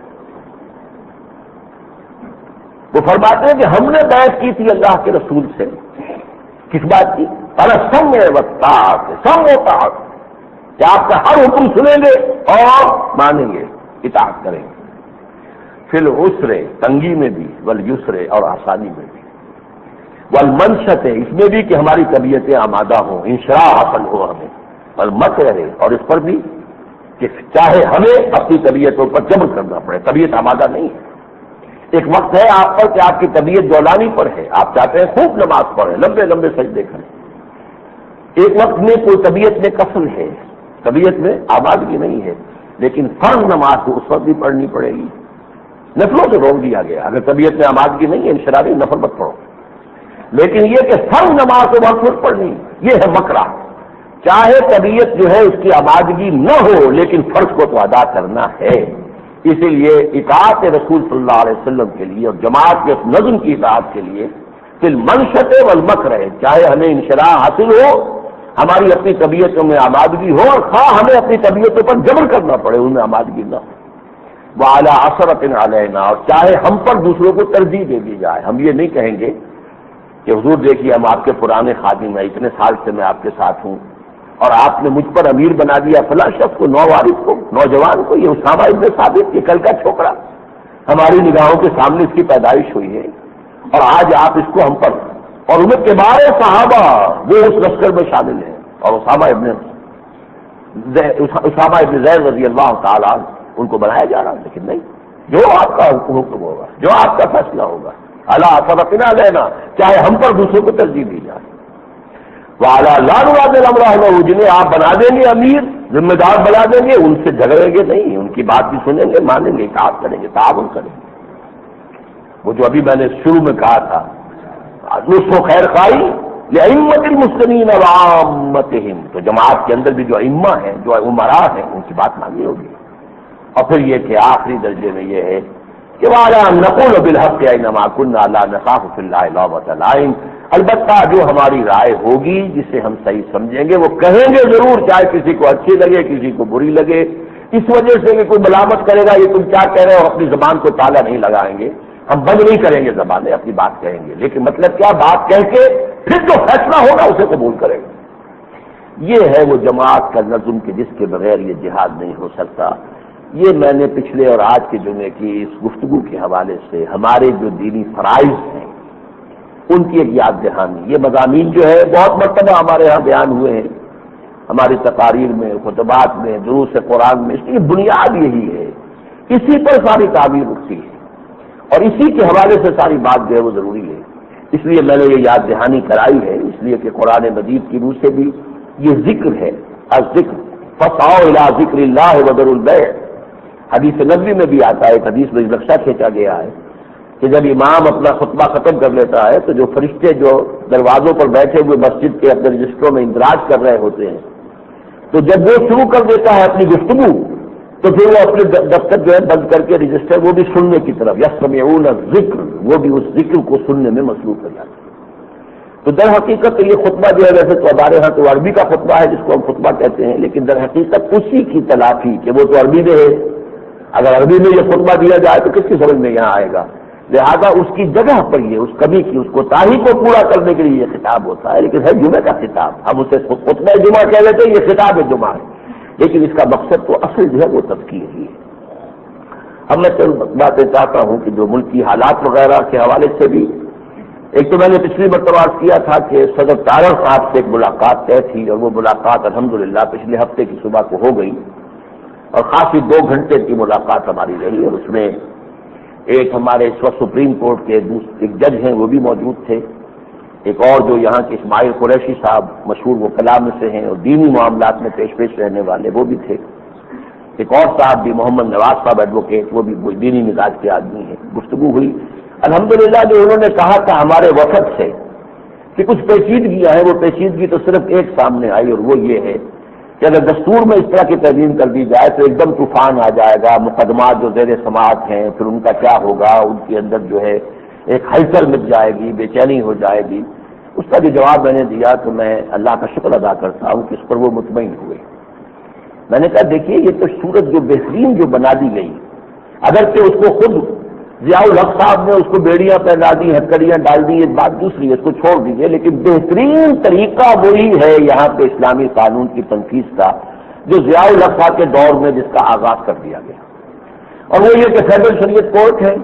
وہ فرماتے ہیں کہ ہم نے بیعت کی تھی اللہ کے رسول سے، کس بات کی؟ السمع والطاعت، سمع و طاعت، کہ آپ کا ہر حکم سنیں گے اور مانیں گے، اطاعت کریں گے. فی العسر، تنگی میں بھی، والیسر، اور آسانی میں بھی، والمنشط، اس میں بھی کہ ہماری طبیعتیں آمادہ ہوں، انشراح حاصل ہو ہمیں، والمکرہ، اور اس پر بھی کہ چاہے ہمیں اپنی طبیعتوں پر جبر کرنا پڑے، طبیعت آمادہ نہیں ہے. ایک وقت ہے آپ پر کہ آپ کی طبیعت جولانی پر ہے، آپ چاہتے ہیں خوب نماز پڑھیں، لمبے لمبے سجدے کریں. ایک وقت میں کوئی طبیعت میں کسل ہے، طبیعت میں آمادگی نہیں ہے، لیکن فرض نماز کو اس وقت بھی پڑھنی پڑے گی. نفلوں سے روک دیا گیا، اگر طبیعت میں آمادگی نہیں ہے انشراحی نفل مت پڑھو. لیکن یہ کہ فرض نماز کو وقت پڑھنی، یہ ہے مکرہ. چاہے طبیعت جو ہے اس کی آمادگی نہ ہو لیکن فرض کو تو ادا کرنا ہے. اسی لیے اطاعت رسول صلی اللہ علیہ وسلم کے لیے اور جماعت کے نظم کی اطاعت کے لیے فی المنشط والمکرہ، چاہے ہمیں انشراح حاصل ہو، ہماری اپنی طبیعتوں میں آمادگی ہو، اور خواہ ہمیں اپنی طبیعتوں پر جبر کرنا پڑے ان میں آمادگی نہ ہو، وعلی عصرۃ علینا، اور چاہے ہم پر دوسروں کو ترجیح دے دی جائے. ہم یہ نہیں کہیں گے کہ حضور دیکھیے ہم آپ کے پرانے خادم ہیں، اتنے سال سے میں آپ کے ساتھ ہوں اور آپ نے مجھ پر امیر بنا دیا فلاں شخص کو، نووارث کو، نوجوان کو، یہ اسامہ ابن ثابت، یہ کل کا چھوکرا، ہماری نگاہوں کے سامنے اس کی پیدائش ہوئی ہے اور آج آپ اس کو ہم پر، اور ان کے بارے صحابہ وہ اس لشکر میں شامل ہیں اور اسامہ ابن اسامہ ابن زید رضی اللہ تعالیٰ ان کو بنایا جا رہا، لیکن نہیں، جو آپ کا حکم ہوگا، جو آپ کا فیصلہ ہوگا، الا فرقنا لینا، چاہے ہم پر دوسروں کو ترجیح دی جائے، وعلی لا نراد الامر اہلہ، جنہیں آپ بنا دیں گے امیر، ذمہ دار بنا دیں گے، ان سے جھگڑیں گے نہیں، ان کی بات بھی سنیں گے، مانیں گے، اطاعت کریں گے، تعاون کریں گے۔ وہ جو ابھی میں نے شروع میں کہا تھا، نصح و خیر خواہی لأئمة المسلمین وعامتہم، تو جماعت کے اندر بھی جو ائمہ ہیں، جو امراء ہیں، ان کی بات ماننی ہوگی۔ اور پھر یہ کہ آخری درجے میں یہ ہے کہ وعلی ان نقول بالحق اینما کنا لا نخاف فی اللہ لومۃ لائم، البتہ جو ہماری رائے ہوگی، جسے ہم صحیح سمجھیں گے، وہ کہیں گے ضرور، چاہے کسی کو اچھی لگے، کسی کو بری لگے، اس وجہ سے کہ کوئی ملامت کرے گا یہ تم کیا کہہ رہے ہو، اپنی زبان کو تالا نہیں لگائیں گے، ہم بند نہیں کریں گے زبانیں، اپنی بات کہیں گے، لیکن مطلب کیا، بات کہہ کے پھر جو فیصلہ ہوگا اسے قبول کریں گے۔ یہ ہے وہ جماعت کا نظم کہ جس کے بغیر یہ جہاد نہیں ہو سکتا۔ یہ میں نے پچھلے اور آج کے جمعے کی اس گفتگو کے حوالے سے ہمارے جو دینی فرائض ہیں ان کی ایک یاد دہانی، یہ مضامین جو ہے بہت مرتبہ ہمارے ہاں بیان ہوئے ہیں، ہماری تقاریر میں، خطبات میں، دروس قرآن میں، اس کی بنیاد یہی ہے، اسی پر ساری تعبیر اٹھتی ہے اور اسی کے حوالے سے ساری بات جو ہے وہ ضروری ہے۔ اس لیے میں نے یہ یاد دہانی کرائی ہے، اس لیے کہ قرآن مجید کی روح سے بھی یہ ذکر ہے، الذکر فسعوا الی ذکر اللہ وذروا البیع۔ حدیث نبوی میں بھی آتا ہے، ایک حدیث میں نقشہ کھینچا گیا ہے کہ جب امام اپنا خطبہ ختم کر لیتا ہے تو جو فرشتے جو دروازوں پر بیٹھے ہوئے مسجد کے اپنے رجسٹروں میں اندراج کر رہے ہوتے ہیں، تو جب وہ شروع کر دیتا ہے اپنی گفتگو تو پھر وہ اپنے دفتر جو ہے بند کر کے رجسٹر وہ بھی سننے کی طرف، یسمعون الذکر، وہ بھی اس ذکر کو سننے میں مصروف ہو جاتے ہیں۔ تو در حقیقت یہ خطبہ جو ہے، ویسے تو ہمارے ہاں تو عربی کا خطبہ ہے جس کو ہم خطبہ کہتے ہیں، لیکن در حقیقت اسی کی تلافی کہ وہ تو عربی میں ہے، اگر عربی میں یہ خطبہ دیا جائے تو کس کی سمجھ میں یہاں آئے گا، لہذا اس کی جگہ پر یہ اس کمی کی اس کوتاہی کو پورا کرنے کے لیے یہ خطاب ہوتا ہے، لیکن ہے جمعہ کا خطاب، ہم اسے خطبہ جمعہ کہہ لیتے ہیں، یہ خطاب جمعہ ہے، لیکن اس کا مقصد تو اصل جو ہے وہ تذکیر ہی ہے۔ اب میں چند باتیں چاہتا ہوں کہ جو ملکی حالات وغیرہ کے حوالے سے بھی، ایک تو میں نے پچھلی مرتبہ عرض کیا تھا کہ صدر طاہر صاحب سے ایک ملاقات طے تھی اور وہ ملاقات الحمدللہ پچھلے ہفتے کی صبح کو ہو گئی اور خاصی 2 گھنٹے کی ملاقات ہماری رہی، اور اس میں ایک ہمارے اس وقت سپریم کورٹ کے ایک جج ہیں وہ بھی موجود تھے، ایک اور جو یہاں کے اسماعیل قریشی صاحب مشہور وکلاء میں سے ہیں اور دینی معاملات میں پیش رہنے والے وہ بھی تھے، ایک اور صاحب بھی محمد نواز صاحب ایڈوکیٹ، وہ بھی دینی مزاج کے آدمی ہیں۔ گفتگو ہوئی الحمدللہ، جو انہوں نے کہا تھا ہمارے وفد سے کہ کچھ پیچیدگیاں ہیں، وہ پیچیدگی تو صرف ایک سامنے آئی اور وہ یہ ہے کہ اگر دستور میں اس طرح کی ترمیم کر دی جائے تو ایک دم طوفان آ جائے گا، مقدمات جو زیر سماعت ہیں پھر ان کا کیا ہوگا، ان کے اندر جو ہے ایک ہلچل مچ جائے گی، بے چینی ہو جائے گی۔ اس کا جو جواب میں نے دیا تو میں اللہ کا شکر ادا کرتا ہوں کہ اس پر وہ مطمئن ہوئے۔ میں نے کہا دیکھیے یہ تو صورت جو بہترین جو بنا دی گئی، اگرچہ اس کو خود ضیاء الحق صاحب نے اس کو بیڑیاں پہنا دی، ہتکڑیاں ڈال دی، ایک بات دوسری ہے، اس کو چھوڑ دیجیے، لیکن بہترین طریقہ وہی ہے یہاں پہ اسلامی قانون کی تنفیذ کا جو ضیاء الحق صاحب کے دور میں جس کا آغاز کر دیا گیا، اور وہ یہ کہ فیڈرل شریعت کورٹ ہے،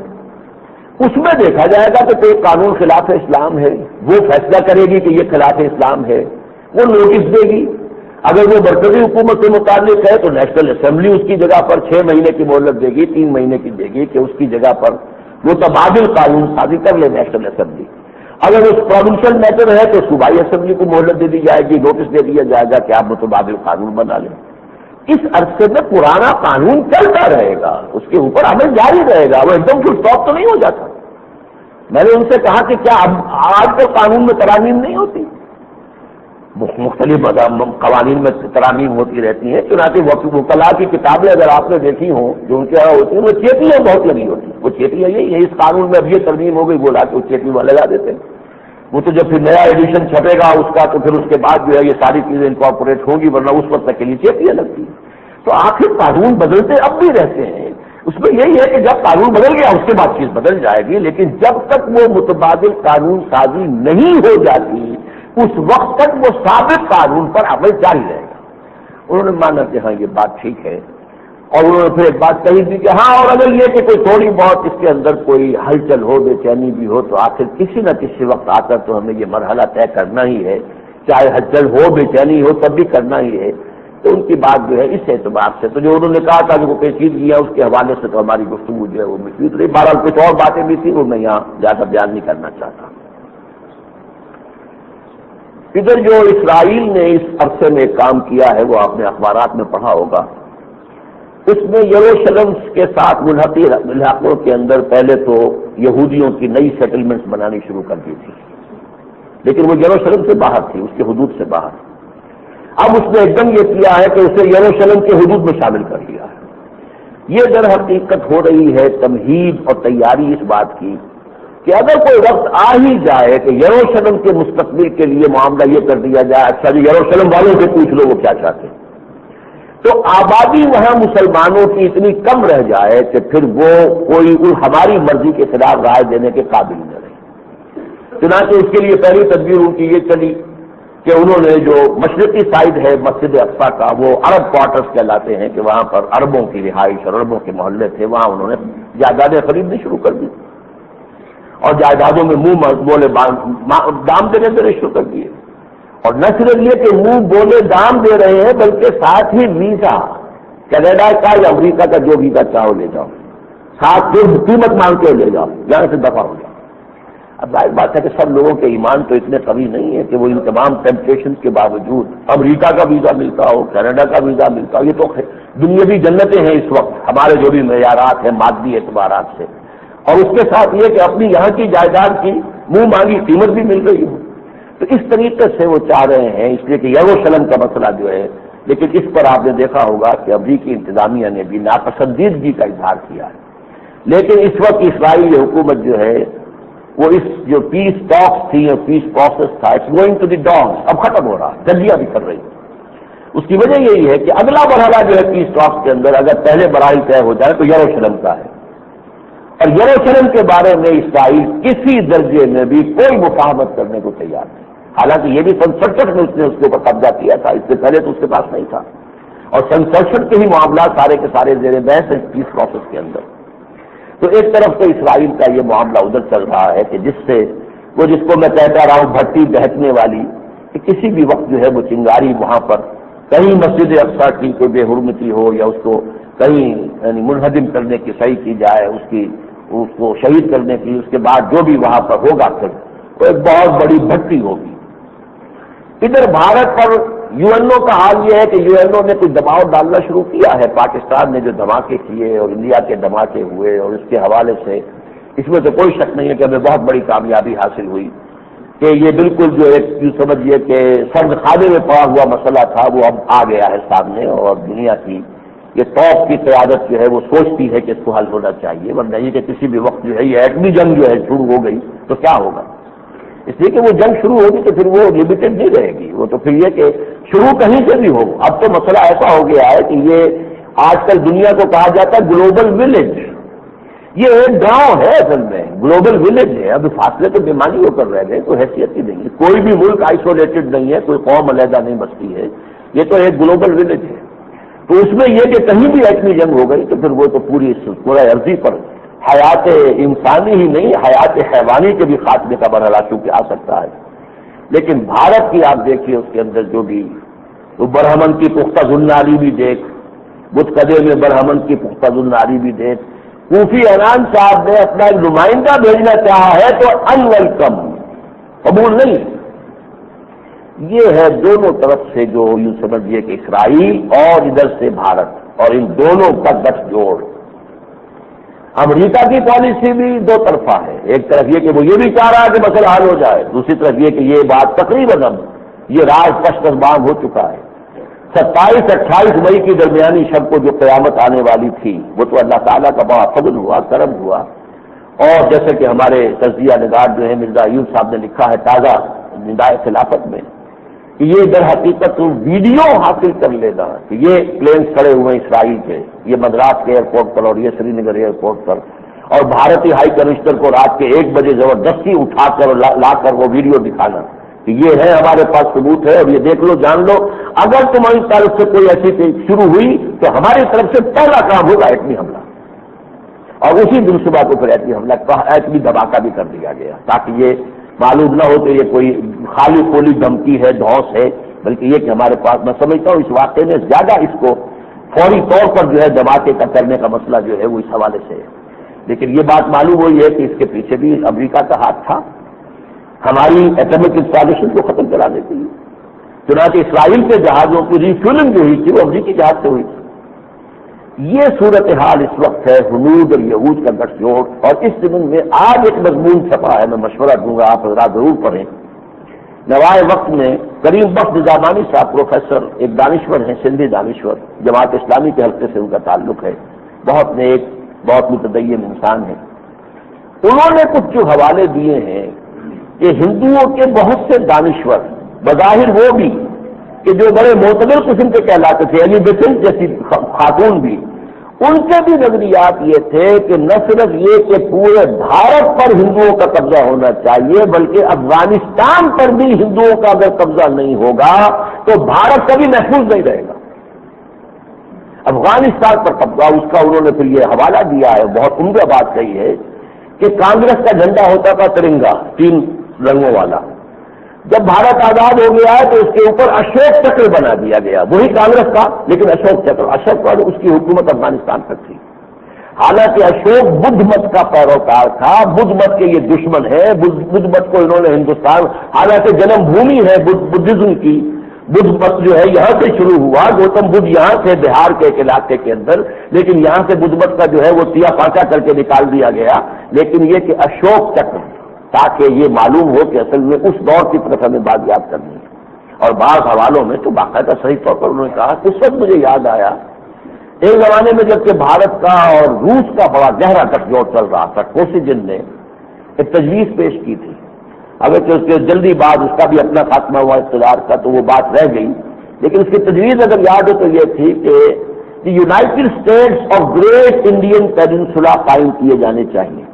اس میں دیکھا جائے گا کہ کوئی قانون خلاف اسلام ہے، وہ فیصلہ کرے گی کہ یہ خلاف اسلام ہے، وہ نوٹس دے گی، اگر وہ مرکزی حکومت سے متعلق ہے تو نیشنل اسمبلی اس کی جگہ پر 6 مہینے کی مہلت دے گی، 3 مہینے کی دے گی کہ اس کی جگہ پر وہ تبادل قانون سازی کر لے نیشنل اسمبلی، اگر اس پروونشل میٹر ہے تو صوبائی اسمبلی کو مہلت دے دی جائے گی، نوٹس دے دیا جائے گا کہ آپ متبادل قانون بنا لیں۔ اس عرصے میں پرانا قانون چلتا رہے گا، اس کے اوپر عمل جاری رہے گا، وہ ایک دم فل اسٹاپ تو نہیں ہو جاتا۔ میں نے ان سے کہا کہ کیا اب آج تو قانون میں ترامیم نہیں ہوتی، مختلف قوانین میں ترامیم ہوتی رہتی ہیں، چنانچہ وکلاء کی کتابیں اگر آپ نے دیکھی ہوں جو ان کے یہاں ہوتی ہیں وہ چیٹیاں بہت لگی ہوتی ہیں، وہ چیٹیاں یہی ہے اس قانون میں اب یہ ترمیم ہو گئی، وہ لا کے وہ چیٹی وہاں لگا دیتے ہیں، وہ تو جب پھر نیا ایڈیشن چھپے گا اس کا تو پھر اس کے بعد جو ہے یہ ساری چیزیں انکارپوریٹ ہوں گی، ورنہ اس وقت تک کے لیے چیٹیاں لگتی ہیں۔ تو آخر قانون بدلتے اب بھی رہتے ہیں، اس میں یہی ہے کہ جب قانون بدل گیا اس کے بعد چیز بدل جائے گی، لیکن جب تک وہ متبادل قانون سازی نہیں ہو جاتی اس وقت تک وہ سابق قانون پر عمل جاری رہے گا۔ انہوں نے مانا کہ ہاں یہ بات ٹھیک ہے، اور انہوں نے پھر ایک بات کہی تھی کہ ہاں اور اگر یہ کہ کوئی تھوڑی بہت اس کے اندر کوئی ہلچل ہو، بے چینی بھی ہو، تو آخر کسی نہ کسی وقت آ کر تو ہمیں یہ مرحلہ طے کرنا ہی ہے، چاہے ہلچل ہو بے چینی ہو تب بھی کرنا ہی ہے تو ان کی بات جو ہے اس اعتبار سے تو جو انہوں نے کہا تھا کہ وہ پیچیدگی ہے اس کے حوالے سے تو ہماری گفتگو جو ہے وہ مفید رہی. بہرحال کچھ اور باتیں بھی تھیں وہ میں یہاں زیادہ بیان نہیں کرنا چاہتا. ادھر جو اسرائیل نے اس عرصے میں کام کیا ہے وہ آپ نے اخبارات میں پڑھا ہوگا. اس میں یروشلم کے ساتھ ملحقی علاقوں کے اندر پہلے تو یہودیوں کی نئی سیٹلمنٹس بنانی شروع کر دی تھی, لیکن وہ یروشلم سے باہر تھی, اس کے حدود سے باہر. اب اس نے ایک دم یہ کیا ہے کہ اسے یروشلم کے حدود میں شامل کر لیا ہے. یہ در حقیقت ہو رہی ہے تمہید اور تیاری اس بات کی کہ اگر کوئی وقت آ ہی جائے کہ یروشلم کے مستقبل کے لیے معاملہ یہ کر دیا جائے, اچھا جی یروشلم والوں سے پوچھ لو وہ کیا چاہتے ہیں, تو آبادی وہاں مسلمانوں کی اتنی کم رہ جائے کہ پھر وہ کوئی ہماری مرضی کے خلاف رائے دینے کے قابل نہ رہے. چنانچہ اس کے لیے پہلی تدبیر ان کی یہ چلی کہ انہوں نے جو مشرقی سائڈ ہے مسجد اقصی کا, وہ عرب کوارٹرز کہلاتے ہیں کہ وہاں پر عربوں کی رہائش اور عربوں کے محلے تھے, وہاں انہوں نے جائیدادیں خریدنی شروع کر دی اور جائیدادوں میں منہ بولے دام دینے شروع کر دیے. اور نہ صرف یہ کہ منہ بولے دام دے رہے ہیں بلکہ ساتھ ہی ویزا, کینیڈا کا یا امریکہ کا جو ویزا چاہو لے جاؤ, ساتھ پھر قیمت مانگ کے لے جاؤ, جہاں سے دفع ہو جاؤ. اب ظاہر بات ہے کہ سب لوگوں کے ایمان تو اتنے قوی نہیں ہے کہ وہ ان تمام ٹیمپٹیشن کے باوجود امریکہ کا ویزا ملتا ہو, کینیڈا کا ویزا ملتا ہو. یہ تو دنیاوی جنتیں ہیں اس وقت ہمارے جو بھی معیارات ہیں مادی اعتبارات سے, اور اس کے ساتھ یہ کہ اپنی یہاں کی جائیداد کی منہ مانگی قیمت بھی مل رہی ہو. تو اس طریقے سے وہ چاہ رہے ہیں, اس لیے کہ یروشلم کا مسئلہ جو ہے, لیکن اس پر آپ نے دیکھا ہوگا کہ امریکی انتظامیہ نے بھی ناپسندیدگی کا اظہار کیا ہے. لیکن اس وقت اسرائیلی حکومت جو ہے وہ اس جو پیس ٹاکس تھی اور پیس پروسیس تھا, it's going to the dogs, اب ختم ہو رہا, جلدیاں بھی کر رہی. اس کی وجہ یہی ہے کہ اگلا مرحلہ جو ہے پیس ٹاکس کے اندر اگر پہلے مراحل طے ہو جائے تو یروشلم کا ہے, اور یروشلم کے بارے میں اسرائیل کسی درجے میں بھی کوئی مفاہمت کرنے کو تیار نہیں. حالانکہ یہ بھی سن 67 میں اس نے اس کے اوپر قبضہ کیا تھا, اس سے پہلے تو اس کے پاس نہیں تھا, اور سن 67 کے ہی معاملات سارے کے سارے زیر بحث ہیں پیس پروسیس کے اندر. تو ایک طرف تو اسرائیل کا یہ معاملہ ادھر چل رہا ہے کہ جس سے وہ جس کو میں کہتا رہا ہوں بھٹی بہکنے والی, کہ کسی بھی وقت جو ہے وہ چنگاری وہاں پر کہیں مسجد اقصی کی کوئی بے حرمتی ہو یا اس کو کہیں یعنی منہدم کرنے کی صحیح کی جائے, اس کو شہید کرنے کی, اس کے بعد جو بھی وہاں پر ہوگا پھر وہ ایک بہت بڑی بھٹی ہوگی. ادھر بھارت پر یو این او کا حال یہ ہے کہ یو این او نے کچھ دباؤ ڈالنا شروع کیا ہے. پاکستان نے جو دھماکے کیے اور انڈیا کے دھماکے ہوئے, اور اس کے حوالے سے اس میں تو کوئی شک نہیں ہے کہ ہمیں بہت بڑی کامیابی حاصل ہوئی کہ یہ بالکل جو ایک سمجھیے کہ سرد خانے میں پڑا ہوا مسئلہ تھا وہ اب آ گیا ہے سامنے, اور دنیا کی یہ توپ کی قیادت جو ہے وہ سوچتی ہے کہ اس کو حل ہونا چاہیے, ورنہ یہ کہ کسی بھی وقت جو ہے یہ ایٹمی جنگ جو ہے شروع ہو گئی تو کیا ہوگا. اس لیے کہ وہ جنگ شروع ہوگی تو پھر وہ لمیٹڈ نہیں رہے گی, وہ تو پھر یہ کہ شروع کہیں سے بھی ہو. اب تو مسئلہ ایسا ہو گیا ہے کہ یہ آج کل دنیا کو کہا جاتا ہے گلوبل ولیج. یہ ایک گاؤں ہے اصل میں, گلوبل ولیج ہے. اب فاصلے تو بیمانی ہو کر رہ گئے, کوئی حیثیت ہی نہیں ہے. کوئی بھی ملک آئسولیٹڈ نہیں ہے, کوئی قوم علیحدہ نہیں بستی ہے, یہ تو ایک گلوبل ولیج ہے. تو اس میں یہ کہ کہیں بھی ایٹمی جنگ ہو گئی تو پھر وہ تو پورا عرضی پر حیات انسانی ہی نہیں حیات حیوانی کے بھی خاتمے کا مرحلہ چونکہ آ سکتا ہے. لیکن بھارت کی آپ دیکھیے اس کے اندر جو بھی تو برہمن کی پختہ زناری بھی دیکھ, بدھ قدے میں برہمن کی پختہ زناری بھی دیکھ. کوفی عنان صاحب نے اپنا ایک نمائندہ بھیجنا چاہا ہے تو ان ویلکم, قبول نہیں. یہ ہے دونوں طرف سے جو یوں سمجھیے کہ اسرائیل اور ادھر سے بھارت, اور ان دونوں کا گٹھ جوڑ. امریکہ کی پالیسی بھی دو طرفہ ہے. ایک طرف یہ کہ وہ یہ بھی چاہ رہا ہے کہ مسئلہ حل ہو جائے, دوسری طرف یہ کہ یہ بات تقریباً اب یہ راز پشت بام ہو چکا ہے. 27-28 مئی کی درمیانی شب کو جو قیامت آنے والی تھی وہ تو اللہ تعالیٰ کا بڑا فضل ہوا, کرم ہوا. اور جیسے کہ ہمارے تجزیہ نگار جو ہے مرزا ایوب صاحب نے لکھا ہے تازہ ندائے خلافت میں کہ یہ در حقیقت ویڈیو حاصل کر لینا کہ یہ پلینز کھڑے ہوئے اسرائیل کے, یہ مدراس کے ایئرپورٹ پر اور یہ سری نگر ایئرپورٹ پر, اور بھارتی ہائی کمشنر کو رات کے 1 بجے زبردستی اٹھا کر لا کر وہ ویڈیو دکھانا کہ یہ ہے ہمارے پاس ثبوت ہے اور یہ دیکھ لو جان لو, اگر تمہاری طرف سے کوئی ایسی شروع ہوئی تو ہماری طرف سے پہلا کام ہوگا ایٹمی حملہ. اور اسی دن صبح کو پھر ایٹمی حملہ ایٹمی دھماکہ بھی کر دیا گیا تاکہ یہ معلوم نہ ہو کہ یہ کوئی خالی کھولی دھمکی ہے, دھوس ہے, بلکہ یہ کہ ہمارے پاس، میں سمجھتا ہوں اس واقعے میں زیادہ اس کو فوری طور پر جو ہے جماعتیں کرنے کا مسئلہ جو ہے وہ اس حوالے سے ہے، لیکن یہ بات معلوم ہوئی ہے کہ اس کے پیچھے بھی امریکہ کا ہاتھ تھا ہماری ایٹمک انسٹالیشن کو ختم کرانے کے لیے۔ چنانچہ اسرائیل کے جہازوں کی ریفیولنگ جو ہوئی تھی وہ امریکی جہاز سے ہوئی تھی۔ یہ صورتحال اس وقت ہے ہنود اور یہود کا گٹھ جوڑ، اور اس زمین میں آج ایک مضمون چھپا ہے، میں مشورہ دوں گا آپ حضرات ضرور پڑھیں۔ نوائے وقت میں کریم بخش نظامانی صاحب پروفیسر ایک دانشور ہیں، سندھی دانشور، جماعت اسلامی کے حلقے سے ان کا تعلق ہے، بہت نیک بہت متدین انسان ہیں۔ انہوں نے کچھ جو حوالے دیے ہیں کہ ہندوؤں کے بہت سے دانشور، بظاہر وہ بھی کہ جو بڑے معتدل قسم کے کہلاتے تھے، ایلیزابتھ جیسی خاتون بھی، ان کے بھی نظریات یہ تھے کہ نہ صرف یہ کہ پورے بھارت پر ہندوؤں کا قبضہ ہونا چاہیے، بلکہ افغانستان پر بھی ہندوؤں کا اگر قبضہ نہیں ہوگا تو بھارت کبھی محفوظ نہیں رہے گا۔ افغانستان پر قبضہ، اس کا انہوں نے پھر یہ حوالہ دیا ہے، بہت عمدہ بات کہی ہے کہ کانگریس کا جھنڈا ہوتا تھا ترنگا 3 رنگوں والا، جب بھارت آزاد ہو گیا ہے تو اس کے اوپر اشوک چکر بنا دیا گیا، وہی کانگریس کا لیکن اشوک چکر، اشوک پر اس کی حکومت افغانستان پر تھی۔ حالانکہ اشوک بدھ مت کا پیروکار تھا، بدھ مت کے یہ دشمن ہے، بدھ مت کو انہوں نے ہندوستان، حالانکہ جنم بھومی ہے بدھزم کی، بدھ مت جو ہے یہاں سے شروع ہوا، گوتم بدھ یہاں سے بہار کے ایک علاقے کے اندر، لیکن یہاں سے بدھ مت کا جو ہے وہ تیا پانچا کر کے نکال دیا گیا، لیکن یہ کہ اشوک چکر، تاکہ یہ معلوم ہو کہ اصل میں اس دور کی طرف ہمیں بات یاد کرنی ہے۔ اور بعض حوالوں میں تو باقاعدہ صحیح طور پر انہوں نے کہا، اس وقت مجھے یاد آیا ایک زمانے میں جبکہ بھارت کا اور روس کا بڑا گہرا گٹھ جوڑ چل رہا تھا، کوسیجن نے ایک تجویز پیش کی تھی، اگرچہ اس کے جلدی بعد اس کا بھی اپنا خاتمہ ہوا اقتدار کا تو وہ بات رہ گئی، لیکن اس کی تجویز اگر یاد ہو تو یہ تھی کہ United States of Great Indian Peninsula قائم کیے جانے چاہیے،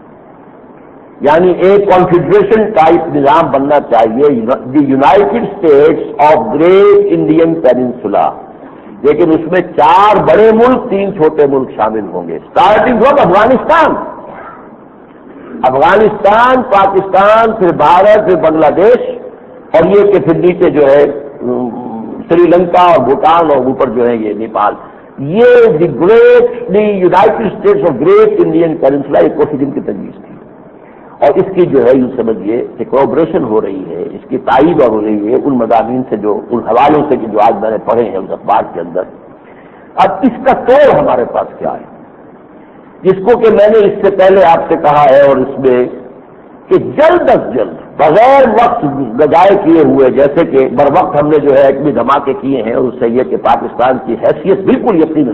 یعنی ایک کانفیڈریشن ٹائپ نظام بننا چاہیے، the United States of Great Indian Peninsula, لیکن اس میں 4 بڑے ملک 3 چھوٹے ملک شامل ہوں گے، اسٹارٹنگ فرام افغانستان، پاکستان، پھر بھارت، پھر بنگلہ دیش، اور یہ کہ پھر نیچے جو ہے سری لنکا اور بھوٹان، اور اوپر جو ہے یہ نیپال۔ یہ the United States of Great Indian Peninsula ایک کوشش کی تجویز تھی، اور اس کی جو ہے یوں سمجھیے کہ کوآپریشن ہو رہی ہے، اس کی تائید ہو رہی ہے ان مضامین سے، جو ان حوالوں سے کہ جو آج میں نے پڑھے ہیں اس اخبار کے اندر۔ اب اس کا توڑ ہمارے پاس کیا ہے، جس کو کہ میں نے اس سے پہلے آپ سے کہا ہے، اور اس میں کہ جلد از جلد بغیر وقت گزائے کیے ہوئے، جیسے کہ بر وقت ہم نے جو ہے ایٹمی دھماکے کیے ہیں، اور اس سے یہ کہ پاکستان کی حیثیت بالکل یقیناً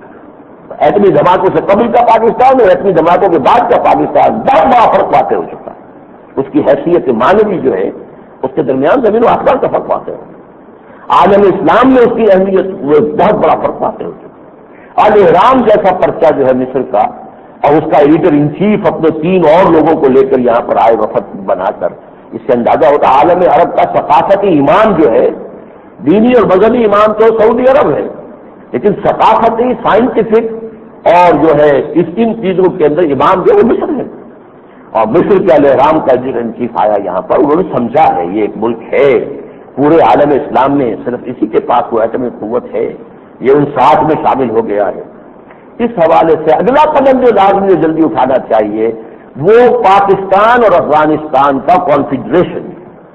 ایٹمی دھماکوں سے قبل کا پاکستان اور ایٹمی دھماکوں کے بعد کا پاکستان بہت بڑا فرق واقع ہو چکا ہے، اس کی حیثیت معنوی جو ہے اس کے درمیان زمین و آسمان کا فرق واقع ہو، عالم اسلام میں اس کی اہمیت وہ بہت بڑا فرق واقع ہو چکا ہے۔ الحرام جیسا پرچہ جو ہے مصر کا، اور اس کا ایڈیٹر ان چیف اپنے 3 اور لوگوں کو لے کر یہاں پر آئے وفد بنا کر، اس سے اندازہ ہوتا عالم عرب کا ثقافتی امام جو ہے، دینی اور مذہبی امام تو سعودی عرب ہے، لیکن ثقافتی سائنٹیفک اور جو ہے ان چیزوں کے اندر امام جو وہ مصر ہے، اور مصر کے الحرام کا ایڈیٹر ان چیف آیا یہاں پر، انہوں نے سمجھا ہے یہ ایک ملک ہے، پورے عالم اسلام میں صرف اسی کے پاس وہ ایٹمی قوت ہے، یہ ان 60 میں شامل ہو گیا ہے۔ اس حوالے سے اگلا قدم جو لازمی جلدی اٹھانا چاہیے وہ پاکستان اور افغانستان کا کانفیڈریشن،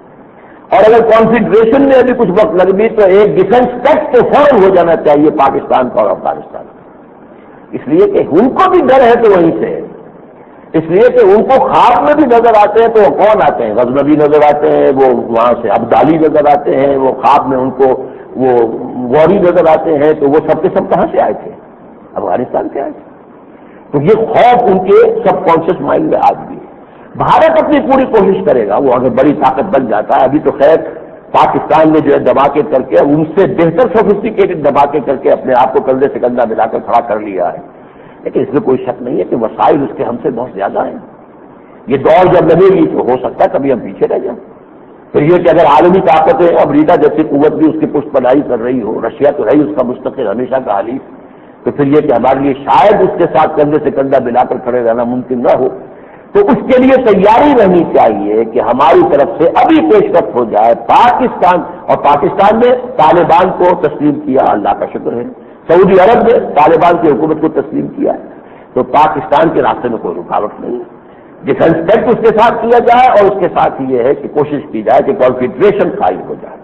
اور اگر کانفیڈریشن میں ابھی کچھ وقت لگ بھی تو ایک ڈیفنس پیکٹ تو فوراً ہو جانا چاہیے پاکستان کا اور افغانستان کا، اس لیے کہ ان کو بھی ڈر ہے تو وہیں سے ہے، اس لیے کہ ان کو خواب میں بھی نظر آتے ہیں تو وہ کون آتے ہیں، غزنوی نظر آتے ہیں، وہ وہاں سے ابدالی نظر آتے ہیں، وہ خواب میں ان کو وہ غوری نظر آتے ہیں، تو وہ سب کے سب کہاں سے آئے تھے، افغانستان سے آئے تھے۔ تو یہ خوف ان کے سب کانشیس مائنڈ میں آج بھی ہے۔ بھارت اپنی پوری کوشش کرے گا، وہ اگر بڑی طاقت بن جاتا ہے، ابھی تو خیر پاکستان نے جو ہے دھماکے کر کے ان سے بہتر سوفسٹیکیٹڈ دھماکے کر کے اپنے آپ کو کندھے سے کندھا ملا کر کھڑا کر لیا ہے، لیکن اس میں کوئی شک نہیں ہے کہ وسائل اس کے ہم سے بہت زیادہ ہیں۔ یہ دور جب لگے گی تو ہو سکتا ہے کبھی ہم پیچھے رہ جائیں۔ پھر یہ کہ اگر عالمی طاقتیں امریکہ جیسی قوت بھی اس کی پشت پناہی کر رہی ہو، رشیا تو ہے ہی اس کا مستقل ہمیشہ کا حلیف، تو پھر یہ کہ ہمارے لیے شاید اس کے ساتھ کندھے سے کندھا ملا کر کھڑے رہنا ممکن نہ ہو۔ تو اس کے لیے تیاری رہنی چاہیے کہ ہماری طرف سے ابھی پیشرفت ہو جائے. پاکستان نے طالبان کو تسلیم کیا، اللہ کا شکر ہے. سعودی عرب نے طالبان کی حکومت کو تسلیم کیا ہے. تو پاکستان کے راستے میں کوئی رکاوٹ نہیں ہے. ڈیفینس پیکٹ اس کے ساتھ کیا جائے اور اس کے ساتھ یہ ہے کہ کوشش کی جائے کہ کانفیڈریشن قائم ہو جائے.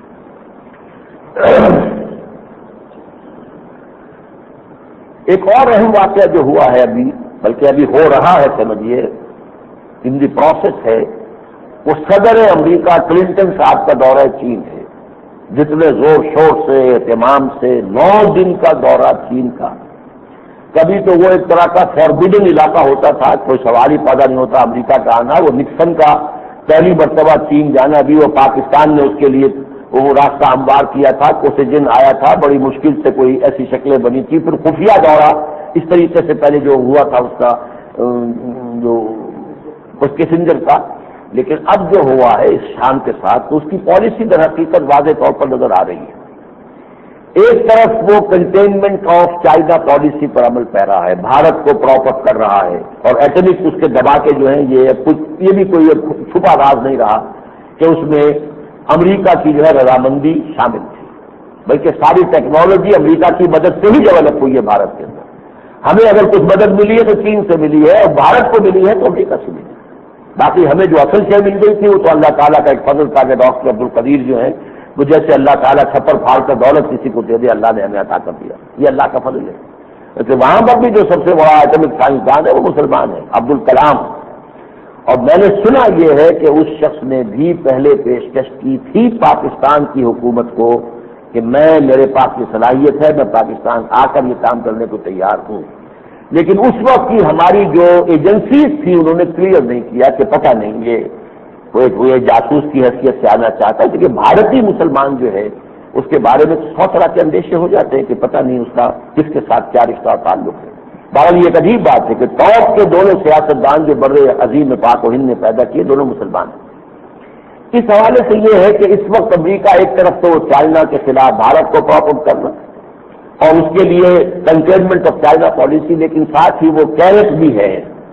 ایک اور اہم واقعہ جو ہوا ہے بلکہ ابھی ہو رہا ہے، سمجھیے ان دی پروسیس ہے، وہ صدر امریکہ کلنٹن صاحب کا دورہ چین ہے. جتنے زور شور سے اہتمام سے 9 دن کا دورہ چین کا. کبھی تو وہ ایک طرح کا فاربیڈن علاقہ ہوتا تھا، کوئی سوال ہی پیدا نہیں ہوتا امریکہ کا آنا. وہ نکسن کا پہلی مرتبہ چین جانا بھی، وہ پاکستان نے اس کے لیے وہ راستہ ہموار کیا تھا. کوسیجن آیا تھا، بڑی مشکل سے کوئی ایسی شکلیں بنی تھی. پھر خفیہ دورہ اس طریقے سے پہلے جو ہوا تھا اس کا جو کیسنجر کا. لیکن اب جو ہوا ہے اس شان کے ساتھ تو اس کی پالیسی در حقیقت واضح طور پر نظر آ رہی ہے. ایک طرف وہ کنٹینمنٹ آف چائنا پالیسی پر عمل پیرا ہے، بھارت کو پراپ اپ کر رہا ہے، اور ایٹمک اس کے دباکے جو ہیں یہ بھی کوئی چھپا راز نہیں رہا کہ اس میں امریکہ کی جو ہے رضامندی شامل تھی. بلکہ ساری ٹیکنالوجی امریکہ کی مدد سے ہی ڈیولپ ہوئی ہے بھارت کے اندر. ہمیں اگر کچھ مدد ملی ہے تو چین سے ملی ہے، اور بھارت کو ملی ہے تو امریکہ سے ملی ہے. باقی ہمیں جو اصل شے مل گئی تھی وہ تو اللہ تعالیٰ کا ایک فضل تھا کہ ڈاکٹر عبدالقدیر جو ہیں وہ جیسے اللہ تعالیٰ چھپر پھاڑ کر دولت کسی کو دے دے، اللہ نے ہمیں عطا کر دیا. یہ اللہ کا فضل ہے. تو وہاں پر بھی جو سب سے بڑا ایٹمک سائنسدان ہے وہ مسلمان ہے، عبدالکلام. اور میں نے سنا یہ ہے کہ اس شخص نے بھی پہلے پیشکش کی تھی پاکستان کی حکومت کو کہ میرے پاس یہ صلاحیت ہے، میں پاکستان آ کر یہ کام کرنے کو تیار ہوں. لیکن اس وقت کی ہماری جو ایجنسیز تھی انہوں نے کلیئر نہیں کیا کہ پتہ نہیں یہ کوئی جاسوس کی حیثیت سے آنا چاہتا ہے. کیونکہ بھارتی مسلمان جو ہے اس کے بارے میں 100 طرح کے اندیشے ہو جاتے ہیں کہ پتہ نہیں اس کا کس کے ساتھ کیا رشتہ اور تعلق ہے. بہرحال یہ ایک عجیب بات ہے کہ ٹاپ کے دونوں سیاستدان جو بر عظیم پاک و ہند نے پیدا کیے دونوں مسلمان ہیں. اس حوالے سے یہ ہے کہ اس وقت امریکہ ایک طرف تو چائنا کے خلاف بھارت کو پراپ اپ کرنا اور اس کے لیے کنٹینمنٹ آف چائنا پالیسی، لیکن ساتھ ہی وہ کیرٹ بھی ہے،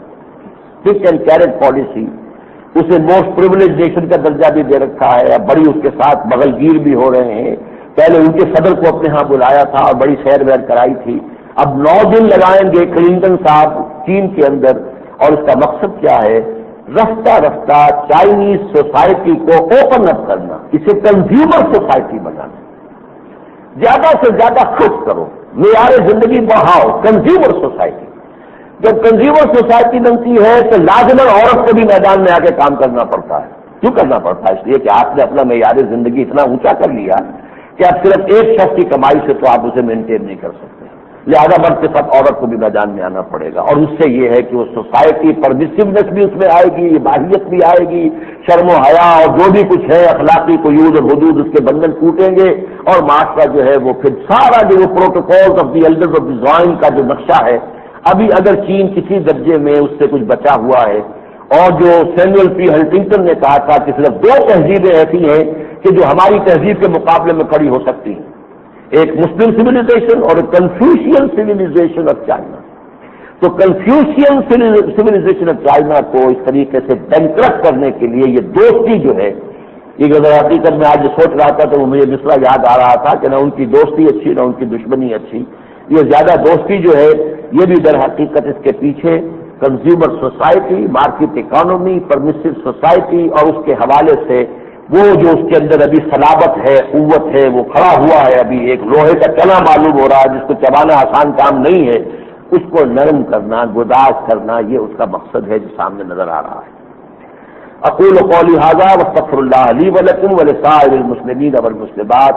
پک اینڈ کیرٹ پالیسی. اسے موسٹ پریویلیج نیشن کا درجہ بھی دے رکھا ہے. اب بڑی اس کے ساتھ بغل گیر بھی ہو رہے ہیں. پہلے ان کے صدر کو اپنے ہاں بلایا تھا اور بڑی سیر ویر کرائی تھی. اب 9 دن لگائیں گے کلنٹن صاحب چین کے اندر، اور اس کا مقصد کیا ہے؟ رفتہ رفتہ چائنیز سوسائٹی کو اوپن اپ کرنا، اسے کنزیومر سوسائٹی بنانا. زیادہ سے زیادہ خرچ کرو، معیار زندگی بڑھاؤ. کنزیومر سوسائٹی جب کنزیومر سوسائٹی بنتی ہے تو لازماً عورت کو بھی میدان میں آ کے کام کرنا پڑتا ہے. کیوں کرنا پڑتا ہے؟ اس لیے کہ آپ نے اپنا معیار زندگی اتنا اونچا کر لیا کہ اب صرف ایک شخص کی کمائی سے تو آپ اسے مینٹین نہیں کر سکتے. لہذا مرد کے ساتھ عورت کو بھی میدان میں آنا پڑے گا. اور اس سے یہ ہے کہ وہ سوسائٹی پرمیسیونیس بھی اس میں آئے گی، باہیت بھی آئے گی، شرم و حیا اور جو بھی کچھ ہے اخلاقی قیود اور حدود اس کے بندھن ٹوٹیں گے، اور معاشرہ جو ہے وہ پھر سارا جو protocol of the elders of the Zion کا جو نقشہ ہے. ابھی اگر چین کسی درجے میں اس سے کچھ بچا ہوا ہے، اور جو سیموئل پی ہنٹنگٹن نے کہا تھا کہ صرف 2 تہذیبیں ایسی ہیں کہ جو ہماری تہذیب کے مقابلے میں کھڑی ہو سکتی ہیں، ایک مسلم سویلائزیشن اور ایک کنفیوشین سویلائزیشن آف چائنا. تو کنفیوشین سویلائزیشن آف چائنا کو اس طریقے سے بینکرپٹ کرنے کے لیے یہ دوستی جو ہے، یہ حقیقت میں آج سوچ رہا تھا تو مجھے مصرع یاد آ رہا تھا کہ نہ ان کی دوستی اچھی نہ ان کی دشمنی اچھی. یہ زیادہ دوستی جو ہے یہ بھی در حقیقت اس کے پیچھے consumer society, market economy, permissive society اور اس کے حوالے سے وہ جو اس کے اندر ابھی صلابت ہے، قوت ہے، وہ کھڑا ہوا ہے. ابھی ایک لوہے کا چنا معلوم ہو رہا ہے جس کو چبانا آسان کام نہیں ہے. اس کو نرم کرنا، گداز کرنا، یہ اس کا مقصد ہے جو سامنے نظر آ رہا ہے. اقول قولی ھذا واستغفر اللہ لی ولکم ولسائر المسلمین والمسلمات